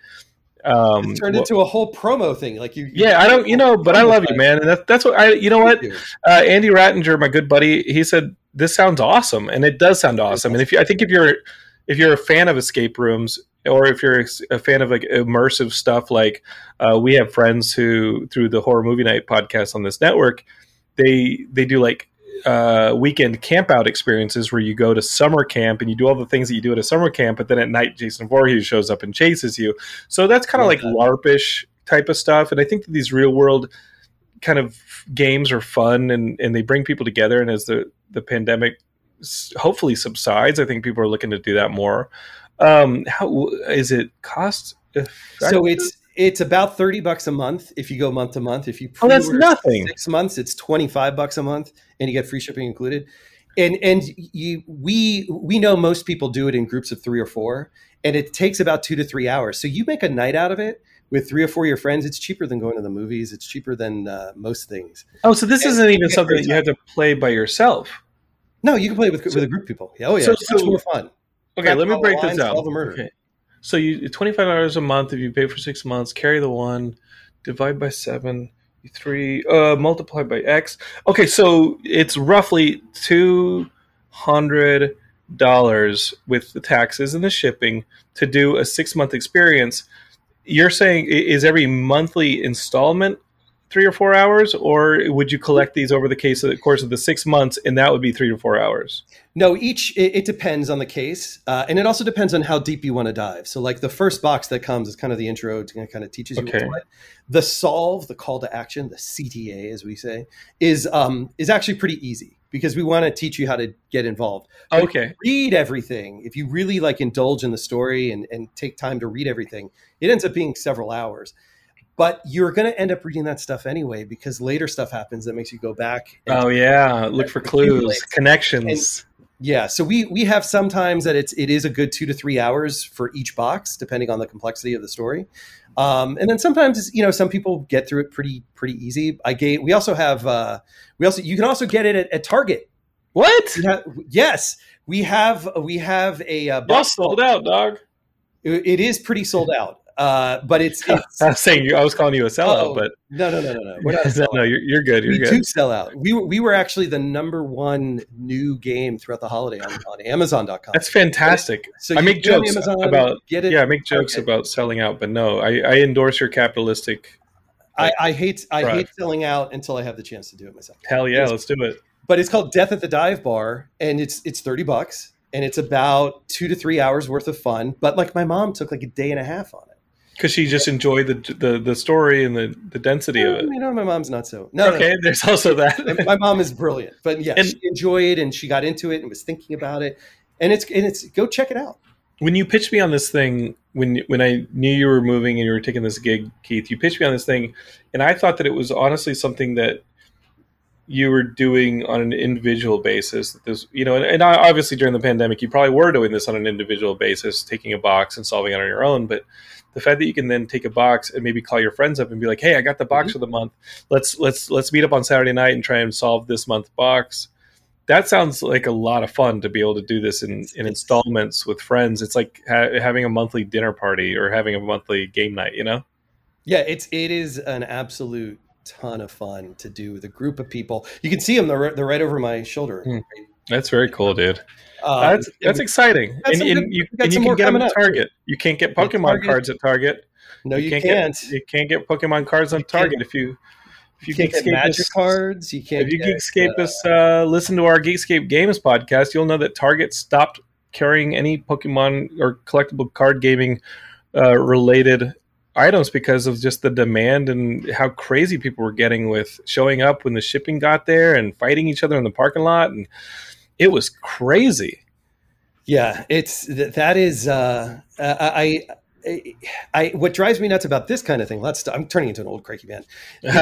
Um, It turned well- into a whole promo thing. Like you, you yeah, I don't, you know, but I love you, man, and that's that's what I, you know what, uh, Andy Rattinger, my good buddy, he said this sounds awesome, and it does sound awesome. And if you, I think if you're if you're a fan of escape rooms, or if you're a fan of like immersive stuff, like uh, we have friends who through the Horror Movie Night podcast on this network, they they do like uh, weekend camp out experiences where you go to summer camp and you do all the things that you do at a summer camp, but then at night Jason Voorhees shows up and chases you. So that's kind of like LARPish type of stuff. And I think that these real world kind of games are fun and, and they bring people together. And as the, the pandemic s- hopefully subsides, I think people are looking to do that more. Um, how is it cost? So it's it's about thirty bucks a month if you go month to month. If you Oh, that's pre-order nothing. six months, it's twenty five bucks a month, and you get free shipping included. And and you we we know most people do it in groups of three or four, and it takes about two to three hours. So you make a night out of it with three or four of your friends. It's cheaper than going to the movies. It's cheaper than uh, most things. Oh, so this And isn't you even get something great that you have to play by yourself. No, you can play with with a group of people. Yeah, oh yeah, So- it's much so- more fun. Okay, let me Crack break all the this lines, down. solve a murder. Okay. So you twenty-five dollars a month if you pay for six months, carry the one, divide by seven, three, uh, multiply by X. Okay, so it's roughly two hundred dollars with the taxes and the shipping to do a six month experience. You're saying i- is every monthly installment three or four hours, or would you collect these over the case of the course of the six months, and that would be three to four hours? No, each it, it depends on the case, uh, and it also depends on how deep you want to dive. So, like the first box that comes is kind of the intro to kind of teaches you Okay. what's what. The solve, the call to action, the C T A, as we say, is um, is actually pretty easy. because we want to teach you how to get involved. But okay. Read everything. If you really like indulge in the story and, and take time to read everything, it ends up being several hours. But you're going to end up reading that stuff anyway, because later stuff happens that makes you go back. And oh yeah, look for clues, connections. And, yeah, so we we have sometimes that it's it is a good two to three hours for each box, depending on the complexity of the story. Um, and then sometimes, you know, some people get through it pretty pretty easy. I gave. We also have. Uh, we also you can also get it at, at Target. What? We have, yes, we have. We have a. Uh, box sold out, dog. It, it is pretty sold out. Uh, but it's, it's I was saying you, I was calling you a sellout, oh, but no, no, no, no, no. We're not a sellout. No, you're, you're good. You're we good. do sell out. We were, we were actually the number one new game throughout the holiday on, on Amazon dot com. That's fantastic. So I make jokes Amazon, about get it, yeah, I make jokes okay. about selling out, but no, I, I endorse your capitalistic. I, I hate I drive. hate selling out until I have the chance to do it myself. Hell yeah, let's do it. But it's called Death at the Dive Bar, and it's it's thirty bucks, and it's about two to three hours worth of fun. But like my mom took like a day and a half on it. Because she just enjoyed the, the the story and the, the density yeah, of it. You know, my mom's not so. No, okay, no. There's also that. My mom is brilliant, but yeah, and, she enjoyed and she got into it and was thinking about it, and it's and it's go check it out. When you pitched me on this thing, when when I knew you were moving and you were taking this gig, Keith, you pitched me on this thing, and I thought that it was honestly something that you were doing on an individual basis. That this, you know, and, and obviously during the pandemic, you probably were doing this on an individual basis, taking a box and solving it on your own, but. The fact that you can then take a box and maybe call your friends up and be like, "Hey, I got the box mm-hmm. for the month. Let's let's let's meet up on Saturday night and try and solve this month's box." That sounds like a lot of fun to be able to do this in, in installments with friends. It's like ha- having a monthly dinner party or having a monthly game night. You know? Yeah, it's it is an absolute ton of fun to do with a group of people. You can see them; they're they're right over my shoulder. Mm. That's very cool, dude. Um, that's that's exciting, and, and good, you, and you can get them at Target. Up. You can't get Pokemon cards at Target. No, you, you can't. can't. Get, you can't get Pokemon cards on Target if you if you, you can't get Magic cards. You can't. If you get, Geekscapists uh, uh, listen to our Geekscape Games podcast, you'll know that Target stopped carrying any Pokemon or collectible card gaming uh, related items because of just the demand and how crazy people were getting with showing up when the shipping got there and fighting each other in the parking lot, and it was crazy. Yeah, it's that is uh, I, I, I. What drives me nuts about this kind of thing. Let's. I'm turning into an old cranky man.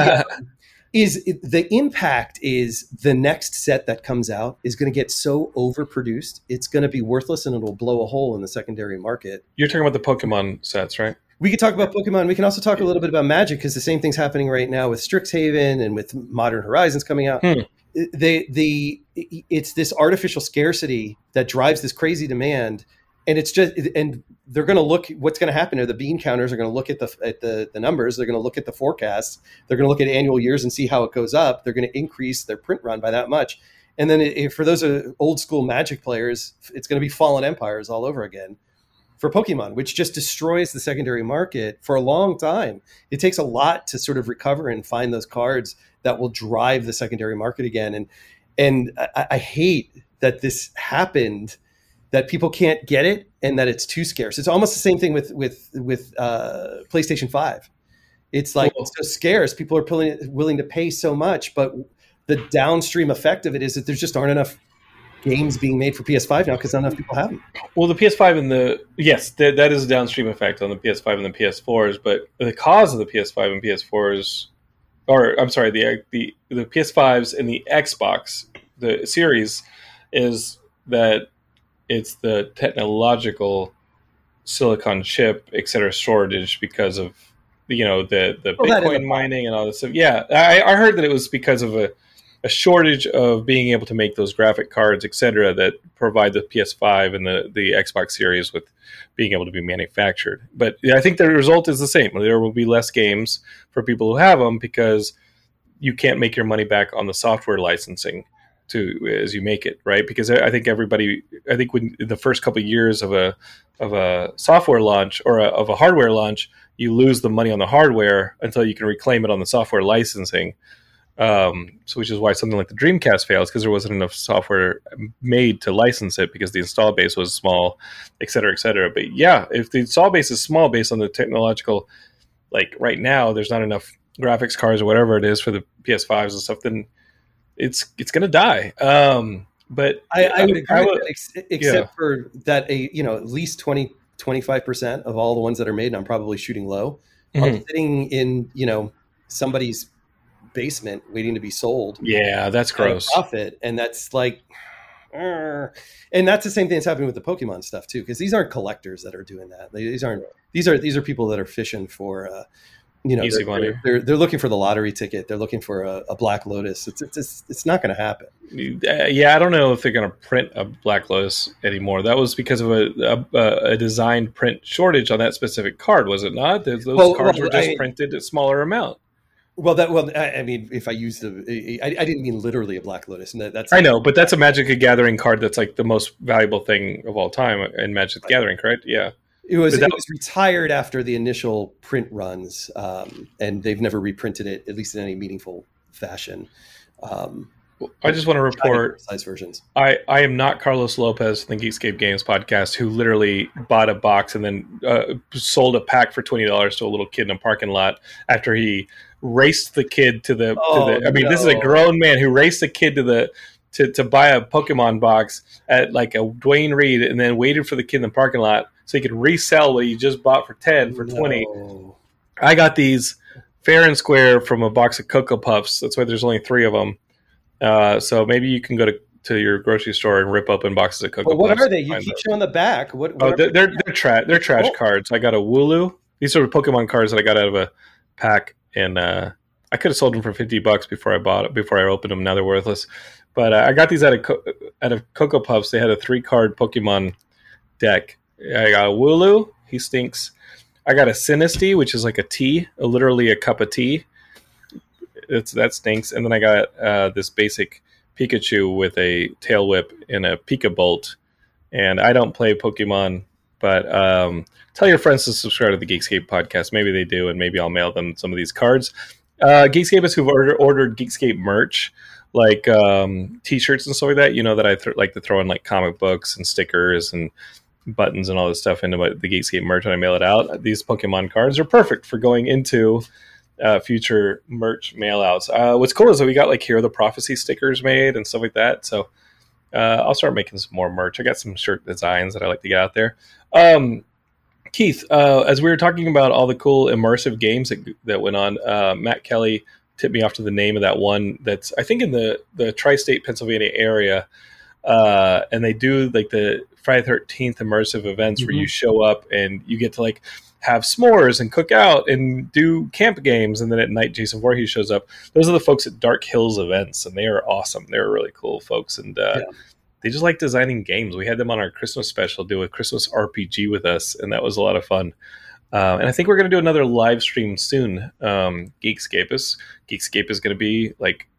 is the impact is the next set that comes out is going to get so overproduced, it's going to be worthless and it'll blow a hole in the secondary market. You're talking about the Pokemon sets, right? We could talk about Pokemon. We can also talk a little bit about Magic because the same thing's happening right now with Strixhaven and with Modern Horizons coming out. Hmm. They, the it's this artificial scarcity that drives this crazy demand, and it's just and they're going to look what's going to happen. The bean counters are going to look at the at the, the numbers. They're going to look at the forecasts. They're going to look at annual years and see how it goes up. They're going to increase their print run by that much, and then it, for those old school Magic players, it's going to be Fallen Empires all over again. For Pokemon, which just destroys the secondary market for a long time. It takes a lot to sort of recover and find those cards that will drive the secondary market again. And and I, I hate that this happened, that people can't get it and that it's too scarce. It's almost the same thing with with with uh, PlayStation five. It's like cool. It's so scarce. People are pulling, willing to pay so much, but the downstream effect of it is that there just aren't enough games being made for P S five now because not enough people have them. Well, the P S five and the yes, th- that is a downstream effect on the P S five and the P S fours. But the cause of the P S five and P S fours, or I'm sorry, the the the P S fives and the Xbox, the series, is that it's the technological silicon chip, et cetera, shortage because of you know the the well, Bitcoin mining and all this stuff. Yeah, I, I heard that it was because of a. a shortage of being able to make those graphic cards, et cetera, that provide the P S five and the, the Xbox series with being able to be manufactured. But I think the result is the same. There will be less games for people who have them because you can't make your money back on the software licensing to as you make it, right? Because I think everybody, I think when the first couple of years of a of a software launch or a, of a hardware launch, you lose the money on the hardware until you can reclaim it on the software licensing. Um, so which is why something like the Dreamcast fails because there wasn't enough software made to license it because the install base was small, et cetera, et cetera. But yeah, if the install base is small based on the technological, like right now, there's not enough graphics cards or whatever it is for the P S fives and stuff, then it's it's gonna die. Um, but I, I would agree I with would, that, ex- except yeah. for that, a you know, at least twenty, twenty-five percent of all the ones that are made, and I'm probably shooting low, are Mhm. sitting in, you know, somebody's basement waiting to be sold Yeah, that's at a gross. profit. And that's like, uh, and that's the same thing that's happening with the Pokemon stuff too, because these aren't collectors that are doing that. They- These aren't, these are, these are people that are fishing for, uh, you know, Easy they're, money. they're, they're, they're looking for the lottery ticket. They're looking for a, a Black Lotus. It's, it's, it's, it's not going to happen. Uh, yeah, I don't know if they're going to print a Black Lotus anymore. That was because of a, a, a design print shortage on that specific card, was it not? Those, those Well, cards well, were just I- printed a smaller amount. Well, that well, I, I mean, if I used the, I, I didn't mean literally a Black Lotus, and that, that's I know, but that's a Magic the Gathering card that's like the most valuable thing of all time in Magic the Gathering, correct? Yeah. it was but that- it was retired after the initial print runs, um, and they've never reprinted it, at least in any meaningful fashion. Um, I just want to report size versions. I, I am not Carlos Lopez from the Geekscape Games podcast, who literally bought a box and then uh, sold a pack for twenty dollars to a little kid in a parking lot after he raced the kid to the. Oh, to the I mean, no. this is a grown man who raced the kid to the to, to buy a Pokemon box at like a Dwayne Reed, and then waited for the kid in the parking lot so he could resell what he just bought for ten for twenty. No. I got these fair and square from a box of Cocoa Puffs. That's why there's only three of them. Uh, so maybe you can go to, to your grocery store and rip open boxes of Cocoa But what Puffs. are they? You Find keep those. showing the back. What? Oh, what they're are they're, they're, tra- they're trash Oh. cards. I got a Wooloo. These are Pokemon cards that I got out of a pack, and uh, I could have sold them for fifty bucks before I bought it. Before I opened them, now they're worthless. But uh, I got these out of Co- out of Cocoa Puffs. They had a three card Pokemon deck. I got a Wooloo. He stinks. I got a Sinistea, which is like a tea, a, literally a cup of tea. It's that stinks. And then I got uh, this basic Pikachu with a tail whip and a Pika Bolt. And I don't play Pokemon, but um, tell your friends to subscribe to the Geekscape podcast. Maybe they do, and maybe I'll mail them some of these cards. Uh, Geekscapists who've order, ordered Geekscape merch, like um, T-shirts and stuff like that, you know that I th- like to throw in like comic books and stickers and buttons and all this stuff into my, the Geekscape merch when I mail it out. These Pokemon cards are perfect for going into uh, future merch mail outs. Uh, what's cool is that we got like Hero the Prophecy stickers made and stuff like that. So uh, I'll start making some more merch. I got some shirt designs that I like to get out there. Um, Keith, uh, as we were talking about all the cool immersive games that, that went on, uh, Matt Kelly tipped me off to the name of that one that's, I think, in the, the tri-state Pennsylvania area. Uh, and they do like the Friday the thirteenth immersive events mm-hmm. where you show up and you get to like have s'mores and cook out and do camp games. And then at night, Jason Voorhees shows up. Those are the folks at Dark Hills events, and they are awesome. They're really cool folks. And uh, yeah. they just like designing games. We had them on our Christmas special, do a Christmas R P G with us, and that was a lot of fun. Uh, and I think we're going to do another live stream soon. Um, Geekscape is Geekscape is going to be like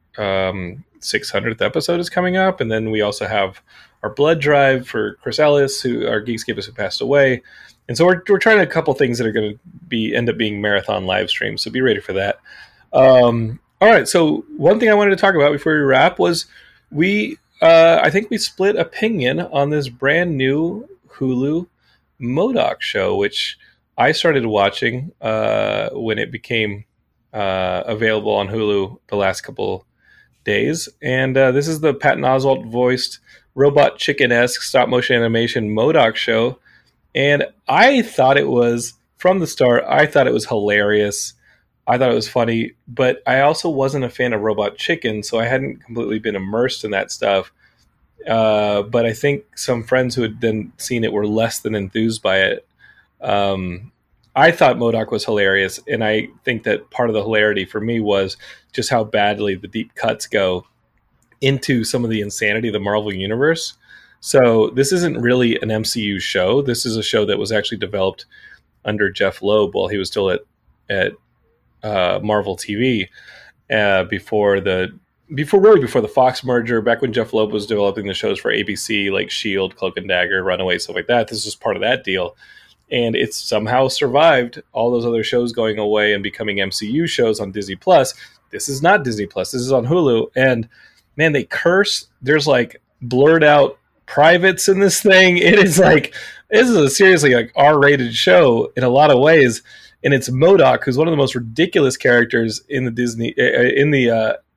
um, six hundredth episode is coming up, and then we also have our blood drive for Chris Ellis, who our Geekscapist who passed away. And so we're we're trying a couple things that are going to be end up being marathon live streams. So be ready for that. Um, all right. So one thing I wanted to talk about before we wrap was we. Uh, I think we split opinion on this brand new Hulu MODOK show, which I started watching uh, when it became uh, available on Hulu the last couple days. And uh, this is the Patton Oswalt voiced robot chicken-esque stop motion animation MODOK show. And I thought it was, from the start, I thought it was hilarious. I thought it was funny, but I also wasn't a fan of Robot Chicken, so I hadn't completely been immersed in that stuff. Uh, but I think some friends who had then seen it were less than enthused by it. Um, I thought MODOK was hilarious, and I think that part of the hilarity for me was just how badly the deep cuts go into some of the insanity of the Marvel Universe. So this isn't really an M C U show. This is a show that was actually developed under Jeff Loeb while he was still at at uh, Marvel T V uh, before the before really before the Fox merger. Back when Jeff Loeb was developing the shows for A B C, like S H I E L D, Cloak and Dagger, Runaway, stuff like that. This was part of that deal, and it's somehow survived all those other shows going away and becoming M C U shows on Disney Plus. This is not Disney Plus. This is on Hulu, and man, they curse. There's like blurred out privates in this thing. It is like, this is a seriously like R-rated show in a lot of ways, and it's MODOK, who's one of the most ridiculous characters in the Disney in the uh,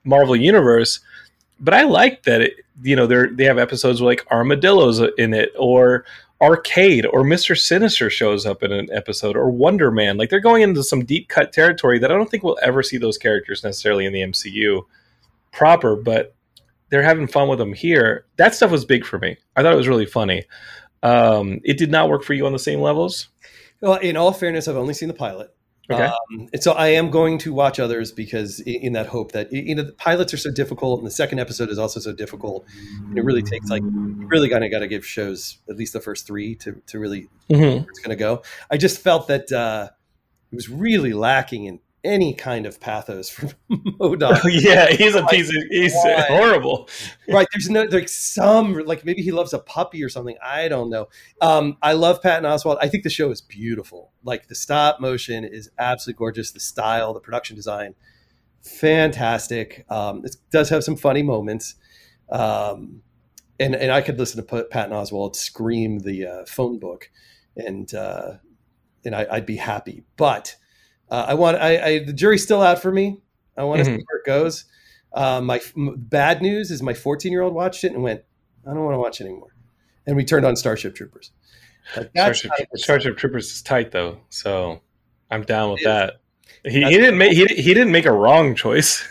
Marvel Universe. But I like that it, you know, they they have episodes where like Armadillo's in it, or Arcade, or Mister Sinister shows up in an episode, or Wonder Man. Like they're going into some deep cut territory that I don't think we'll ever see those characters necessarily in the M C U proper, but they're having fun with them here. That stuff was big for me. I thought it was really funny. Um, it did not work for you on the same levels. Well, in all fairness, I've only seen the pilot. Okay. Um, and so I am going to watch others because in, in that hope that, you know, the pilots are so difficult and the second episode is also so difficult. And it really takes like, you really kind of got to give shows at least the first three to, to really, Mm-hmm. where it's going to go. I just felt that uh, it was really lacking in any kind of pathos from MODOK. Yeah, he's a piece of, he's Why? horrible. Right. There's no, like some, like maybe he loves a puppy or something. I don't know. Um, I love Patton Oswalt. I think the show is beautiful. Like the stop motion is absolutely gorgeous. The style, the production design, fantastic. Um, it does have some funny moments. Um, and, and I could listen to Patton Oswalt scream the uh, phone book and, uh, and I, I'd be happy, but uh, I want, I, I, the jury's still out for me. I want to Mhm. see where it goes. Uh, my m- bad news is my fourteen year old watched it and went, I don't want to watch it anymore. And we turned on Starship Troopers. Like, that's Starship, not a good sign. Starship Troopers is tight though, so I'm down with It is. that. He, That's he didn't make he, he didn't make a wrong choice.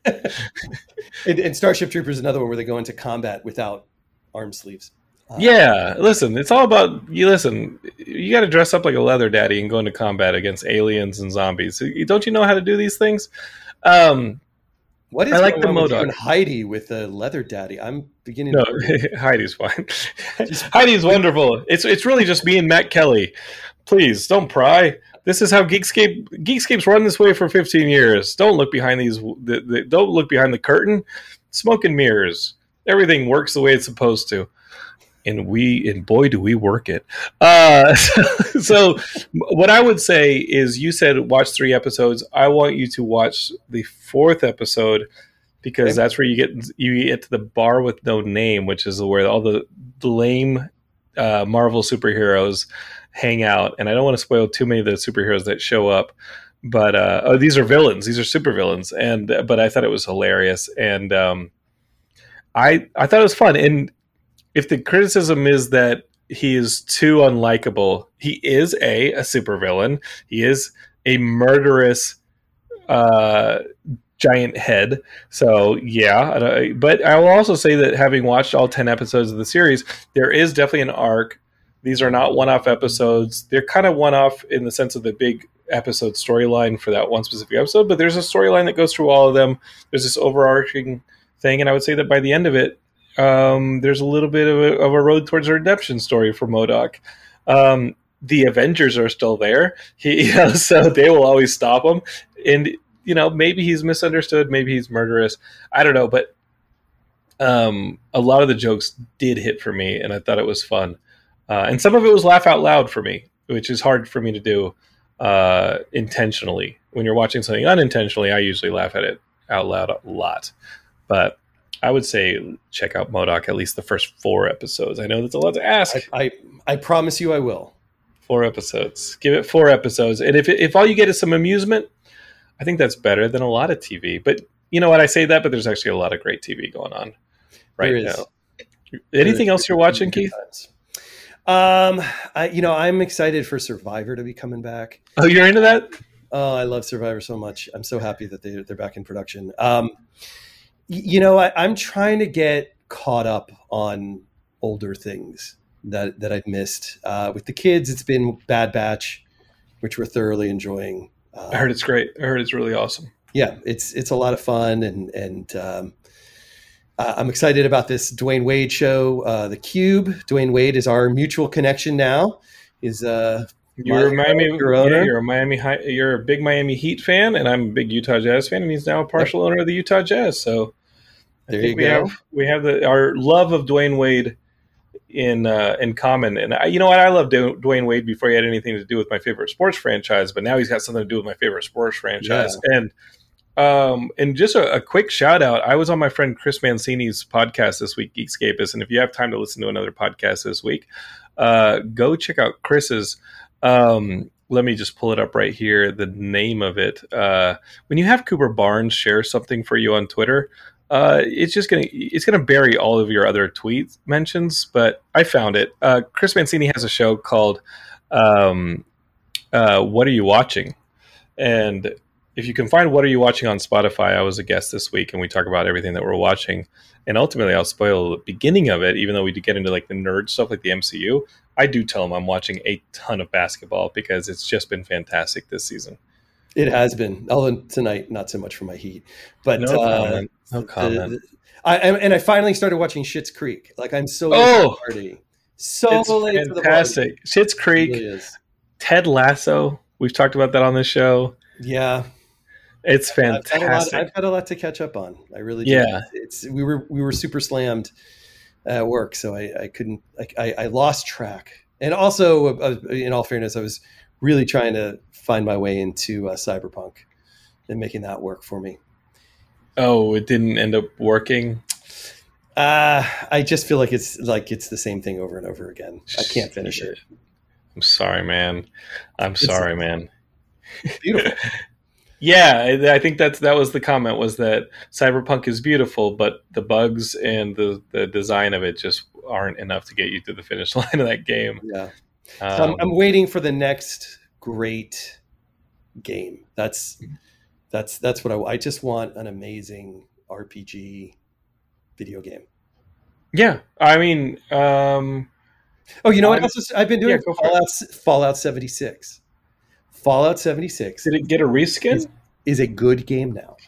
And, and Starship Troopers is another one where they go into combat without arm sleeves. Uh, Yeah, listen, it's all about you. Listen, you got to dress up like a leather daddy and go into combat against aliens and zombies. Don't you know how to do these things? Um, What is I like going the on with you MODOK. and Heidi with the leather daddy? I'm beginning no, to Heidi's fine. Heidi's wonderful. It's it's really just me and Matt Kelly. Please don't pry. This is how Geekscape Geekscape's run this way for fifteen years. Don't look behind these. The, the, don't look behind the curtain. Smoke and mirrors. Everything works the way it's supposed to. And we, and boy, do we work it. Uh, so, so what I would say is you said watch three episodes. I want you to watch the fourth episode because Okay. that's where you get you get to the bar with no name, which is where all the lame uh, Marvel superheroes hang out. And I don't want to spoil too many of the superheroes that show up. But uh, oh, these are villains. These are supervillains. And but I thought it was hilarious. And um, I I thought it was fun. And if the criticism is that he is too unlikable, he is a a supervillain. He is a murderous uh, giant head. So yeah, I- but I will also say that having watched all ten episodes of the series, there is definitely an arc. These are not one-off episodes. They're kind of one-off in the sense of the big episode storyline for that one specific episode, but there's a storyline that goes through all of them. There's this overarching thing, and I would say that by the end of it, Um, there's a little bit of a, of a road towards a redemption story for MODOK. Um, the Avengers are still there, he, you know, so they will always stop him. And you know, maybe he's misunderstood, maybe he's murderous. I don't know, but um, a lot of the jokes did hit for me, and I thought it was fun. Uh, and some of it was laugh out loud for me, which is hard for me to do uh, intentionally. When you're watching something unintentionally, I usually laugh at it out loud a lot, but I would say check out MODOK at least the first four episodes. I know that's a lot to ask. I, I I promise you I will. Four episodes. Give it four episodes. And if if all you get is some amusement, I think that's better than a lot of T V. But you know what? I say that, but there's actually a lot of great T V going on right There is. now. Anything else you're watching, Keith? Um, I you know I'm excited for Survivor to be coming back. Oh, you're into that? Oh, I love Survivor so much. I'm so happy that they they're back in production. Um, y- you know I, I'm trying to get caught up on older things that that I've missed. Uh, with the kids, it's been Bad Batch, which we're thoroughly enjoying. Uh, I heard it's great. I heard it's really awesome. yeah, it's it's a lot of fun, and and um, uh, I'm excited about this Dwayne Wade show, uh, The Cube. Dwayne Wade is our mutual connection now. Is uh, You're a my- Miami. your owner. Yeah, you're a Miami. Hi- You're a big Miami Heat fan, and I'm a big Utah Jazz fan, and he's now a partial owner of the Utah Jazz. So I There think you we go. have we have the our love of Dwayne Wade in uh, in common. And I, you know what? I loved Du- Dwayne Wade before he had anything to do with my favorite sports franchise, but now he's got something to do with my favorite sports franchise. And um, and just a, a quick shout out. I was on my friend Chris Mancini's podcast this week, Geekscapists, and if you have time to listen to another podcast this week, uh, go check out Chris's. Um, let me just pull it up right here. The name of it. Uh, when you have Cooper Barnes share something for you on Twitter, uh, it's just gonna it's gonna bury all of your other tweet mentions. But I found it. Uh, Chris Mancini has a show called um, uh, "What Are You Watching?" And if you can find "What Are You Watching" on Spotify, I was a guest this week, and we talk about everything that we're watching. And ultimately, I'll spoil the beginning of it, even though we do get into like the nerd stuff, like the M C U. I do tell them I'm watching a ton of basketball because it's just been fantastic this season. It has been. Although tonight, not so much for my Heat, but no uh, comment. No comment. The, the, I and I finally started watching Schitt's Creek. Like I'm so late oh, to the party. So it's late fantastic. to the party. Schitt's Creek. It really is. Ted Lasso. We've talked about that on this show. Yeah, it's fantastic. I've got, a lot, I've got a lot to catch up on. I really do. Yeah. It's, it's we were we were super slammed at work, so I, I couldn't. I, I lost track. And also, uh, in all fairness, I was really trying to find my way into uh, Cyberpunk and making that work for me. Oh, it didn't end up working. Uh, I just feel like it's like it's the same thing over and over again. I can't finish it. I'm sorry, man. I'm It's- sorry, man. Beautiful. Yeah, I I think that's that was the comment, was that Cyberpunk is beautiful, but the bugs and the, the design of it just aren't enough to get you to the finish line of that game. Yeah. Um, So I'm, I'm waiting for the next great game. That's that's that's what I, I just want. An amazing R P G video game. yeah, I mean, um, Oh, you know what I'm- else is- I've been doing? yeah, go for it. Fallout Fallout seventy-six. Fallout seventy-six did it get a reskin? is, is a good game now.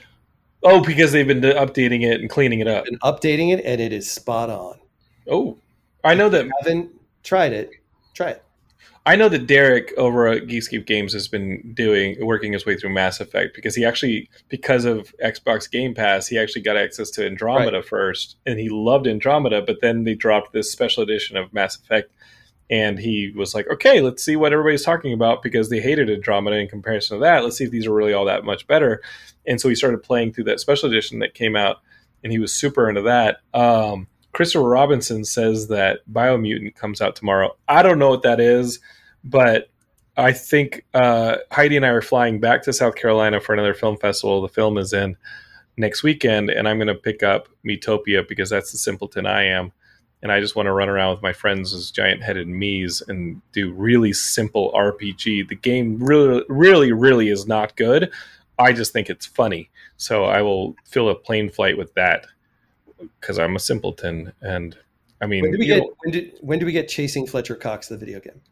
Oh, because they've been updating it and cleaning it up. Been updating it, and it is spot on. Oh, I know that. Haven't tried it? Try it. I know that Derek over at Geekscape Games has been doing working his way through Mass Effect, because he actually, because of Xbox Game Pass, he actually got access to Andromeda first, and he loved Andromeda. But then they dropped this special edition of Mass Effect, and he was like, "Okay, let's see what everybody's talking about," because they hated Andromeda in comparison to that. Let's see if these are really all that much better. And so he started playing through that special edition that came out, and he was super into that. Um, Christopher Robinson says that Biomutant comes out tomorrow. I don't know what that is, but I think uh, Heidi and I are flying back to South Carolina for another film festival. The film is in next weekend, and I'm going to pick up Miitopia because that's the simpleton I am. And I just want to run around with my friends as giant-headed me's and do really simple R P G. The game really, really, really is not good. I just think it's funny. So I will fill a plane flight with that because I'm a simpleton. And I mean, When do we you get know- when do, when do we get Chasing Fletcher Cox, the video game?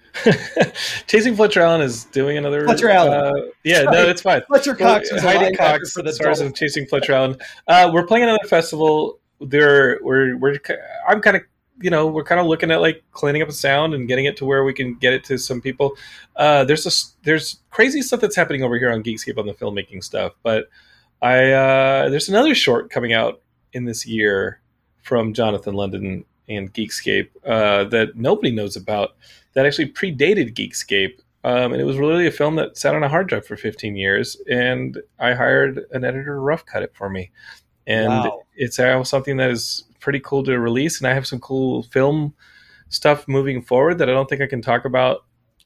Chasing Fletcher Allen is doing another. Fletcher Allen. Uh, yeah, Sorry. no, it's fine. Fletcher Cox was a Heidi linebacker Cox for the stars in Dolphins. Chasing Fletcher Allen. Uh, we're playing another festival. There, we're we're. I'm kind of, you know, we're kind of looking at like cleaning up the sound and getting it to where we can get it to some people. Uh, there's a there's crazy stuff that's happening over here on Geekscape on the filmmaking stuff, but I uh, there's another short coming out in this year from Jonathan London and Geekscape uh, that nobody knows about, that actually predated Geekscape. Um, and it was really a film that sat on a hard drive for fifteen years, and I hired an editor to rough cut it for me. And Wow. it's uh, something that is pretty cool to release, and I have some cool film stuff moving forward that I don't think I can talk about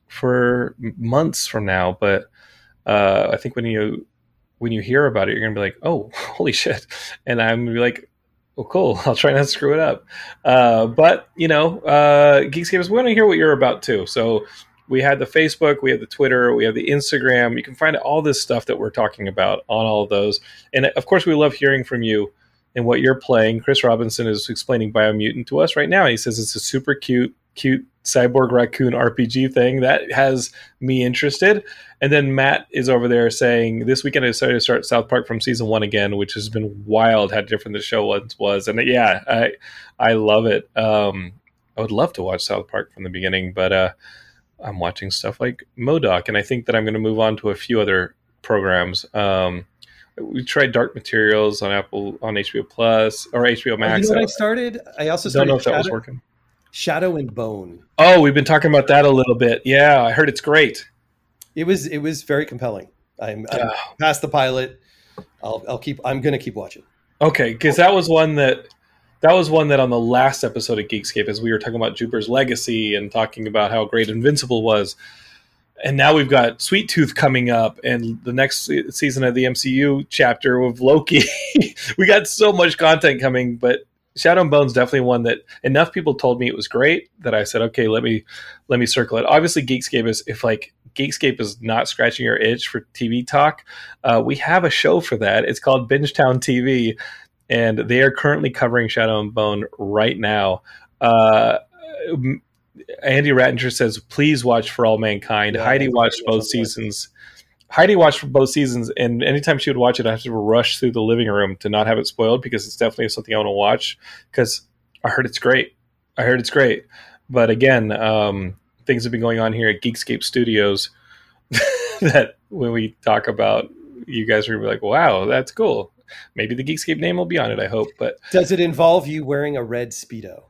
for months from now. But uh, I think when you when you hear about it, you're gonna be like, "Oh, holy shit!" And I'm gonna be like, "Oh, cool. I'll try not to screw it up." Uh, but you know, uh, Geekscapers, we want to hear what you're about too. So we had the Facebook, we have the Twitter, we have the Instagram. You can find all this stuff that we're talking about on all of those. And of course, we love hearing from you and what you're playing. Chris Robinson is explaining Biomutant to us right now. He says it's a super cute, cute cyborg raccoon R P G thing that has me interested. And then Matt is over there saying, this weekend I decided to start South Park from season one again, which has been wild how different the show once was. And yeah, I I love it. Um, I would love to watch South Park from the beginning, but uh, I'm watching stuff like MODOK, and I think that I'm going to move on to a few other programs. Um, we tried Dark Materials on Apple, on H B O Plus or H B O Oh, Max. you know what I I started? I also don't started know if that Shadow, was working. Shadow and Bone. Oh, we've been talking about that a little bit. Yeah, I heard it's great. It was it was very compelling. I'm, I'm Yeah. past the pilot. I'll I'll keep. I'm going to keep watching. Okay, because that was one that that was one that on the last episode of Geekscape, as we were talking about Jupiter's Legacy and talking about how great Invincible was, and now we've got Sweet Tooth coming up, and the next season of the M C U chapter with Loki. We got so much content coming, but Shadow and Bone's definitely one that enough people told me it was great that I said, okay, let me let me circle it. Obviously, Geekscape is if like Geekscape is not scratching your itch for T V talk, uh, we have a show for that. It's called Bingetown T V, and they are currently covering Shadow and Bone right now. Uh, Andy Rattinger says, please watch For All Mankind. Yeah, Heidi watched both seasons. Heidi watched both seasons, and anytime she would watch it, I have to rush through the living room to not have it spoiled because it's definitely something I want to watch because I heard it's great. I heard it's great. But again, um, things have been going on here at Geekscape Studios that when we talk about, you guys are like, wow, that's cool. Maybe the Geekscape name will be on it, I hope. But does it involve you wearing a red Speedo?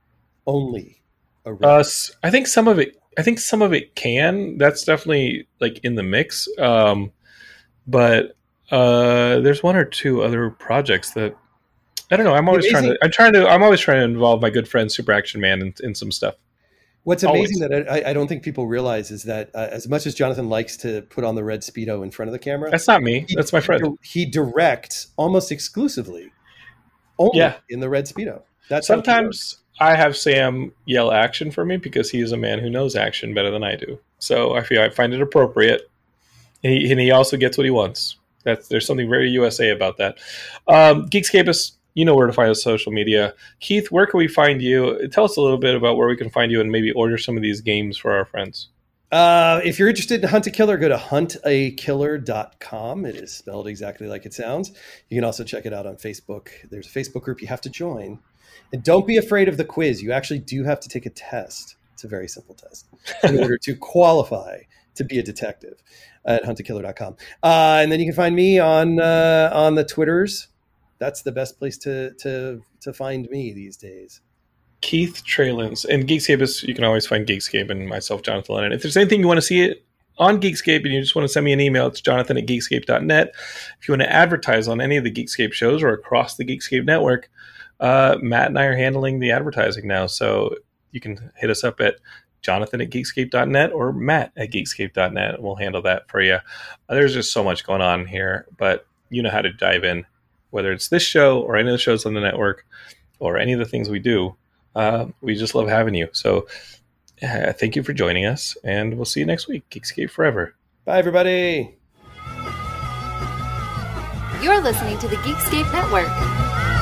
Only a red? Uh, I think some of it I think some of it can. That's definitely like in the mix. Um, but uh, there's one or two other projects that I don't know. I'm always amazing. trying to. I'm trying to. I'm always trying to involve my good friend Super Action Man in, in some stuff. What's amazing always. that I, I don't think people realize is that uh, as much as Jonathan likes to put on the red Speedo in front of the camera, that's not me. He, that's my friend. He directs almost exclusively only yeah. in the red Speedo. That's sometimes. I have Sam yell action for me because he is a man who knows action better than I do. So I feel I find it appropriate. And he, and he also gets what he wants. That's There's something very U S A about that. Um, Geekscapists, you know where to find us on social media. Keith, where can we find you? Tell us a little bit about where we can find you and maybe order some of these games for our friends. Uh, if you're interested in Hunt a Killer, go to hunt a killer dot com. It is spelled exactly like it sounds. You can also check it out on Facebook. There's a Facebook group you have to join. And don't be afraid of the quiz. You actually do have to take a test. It's a very simple test in order to qualify to be a detective at hunt a killer dot com. Uh, and then you can find me on uh, on the Twitters. That's the best place to to to find me these days. Keith Traylins. And Geekscape, you can always find Geekscape and myself, Jonathan Lennon. If there's anything you want to see it on Geekscape and you just want to send me an email, it's jonathan at geekscape dot net. If you want to advertise on any of the Geekscape shows or across the Geekscape network, Uh, Matt and I are handling the advertising now, so you can hit us up at jonathan at geekscape dot net or matt at geekscape dot net, and we'll handle that for you. Uh, there's just so much going on here, but you know how to dive in, whether it's this show or any of the shows on the network or any of the things we do. Uh, we just love having you. So uh, thank you for joining us, and we'll see you next week. Geekscape forever. Bye, everybody. You're listening to the Geekscape Network.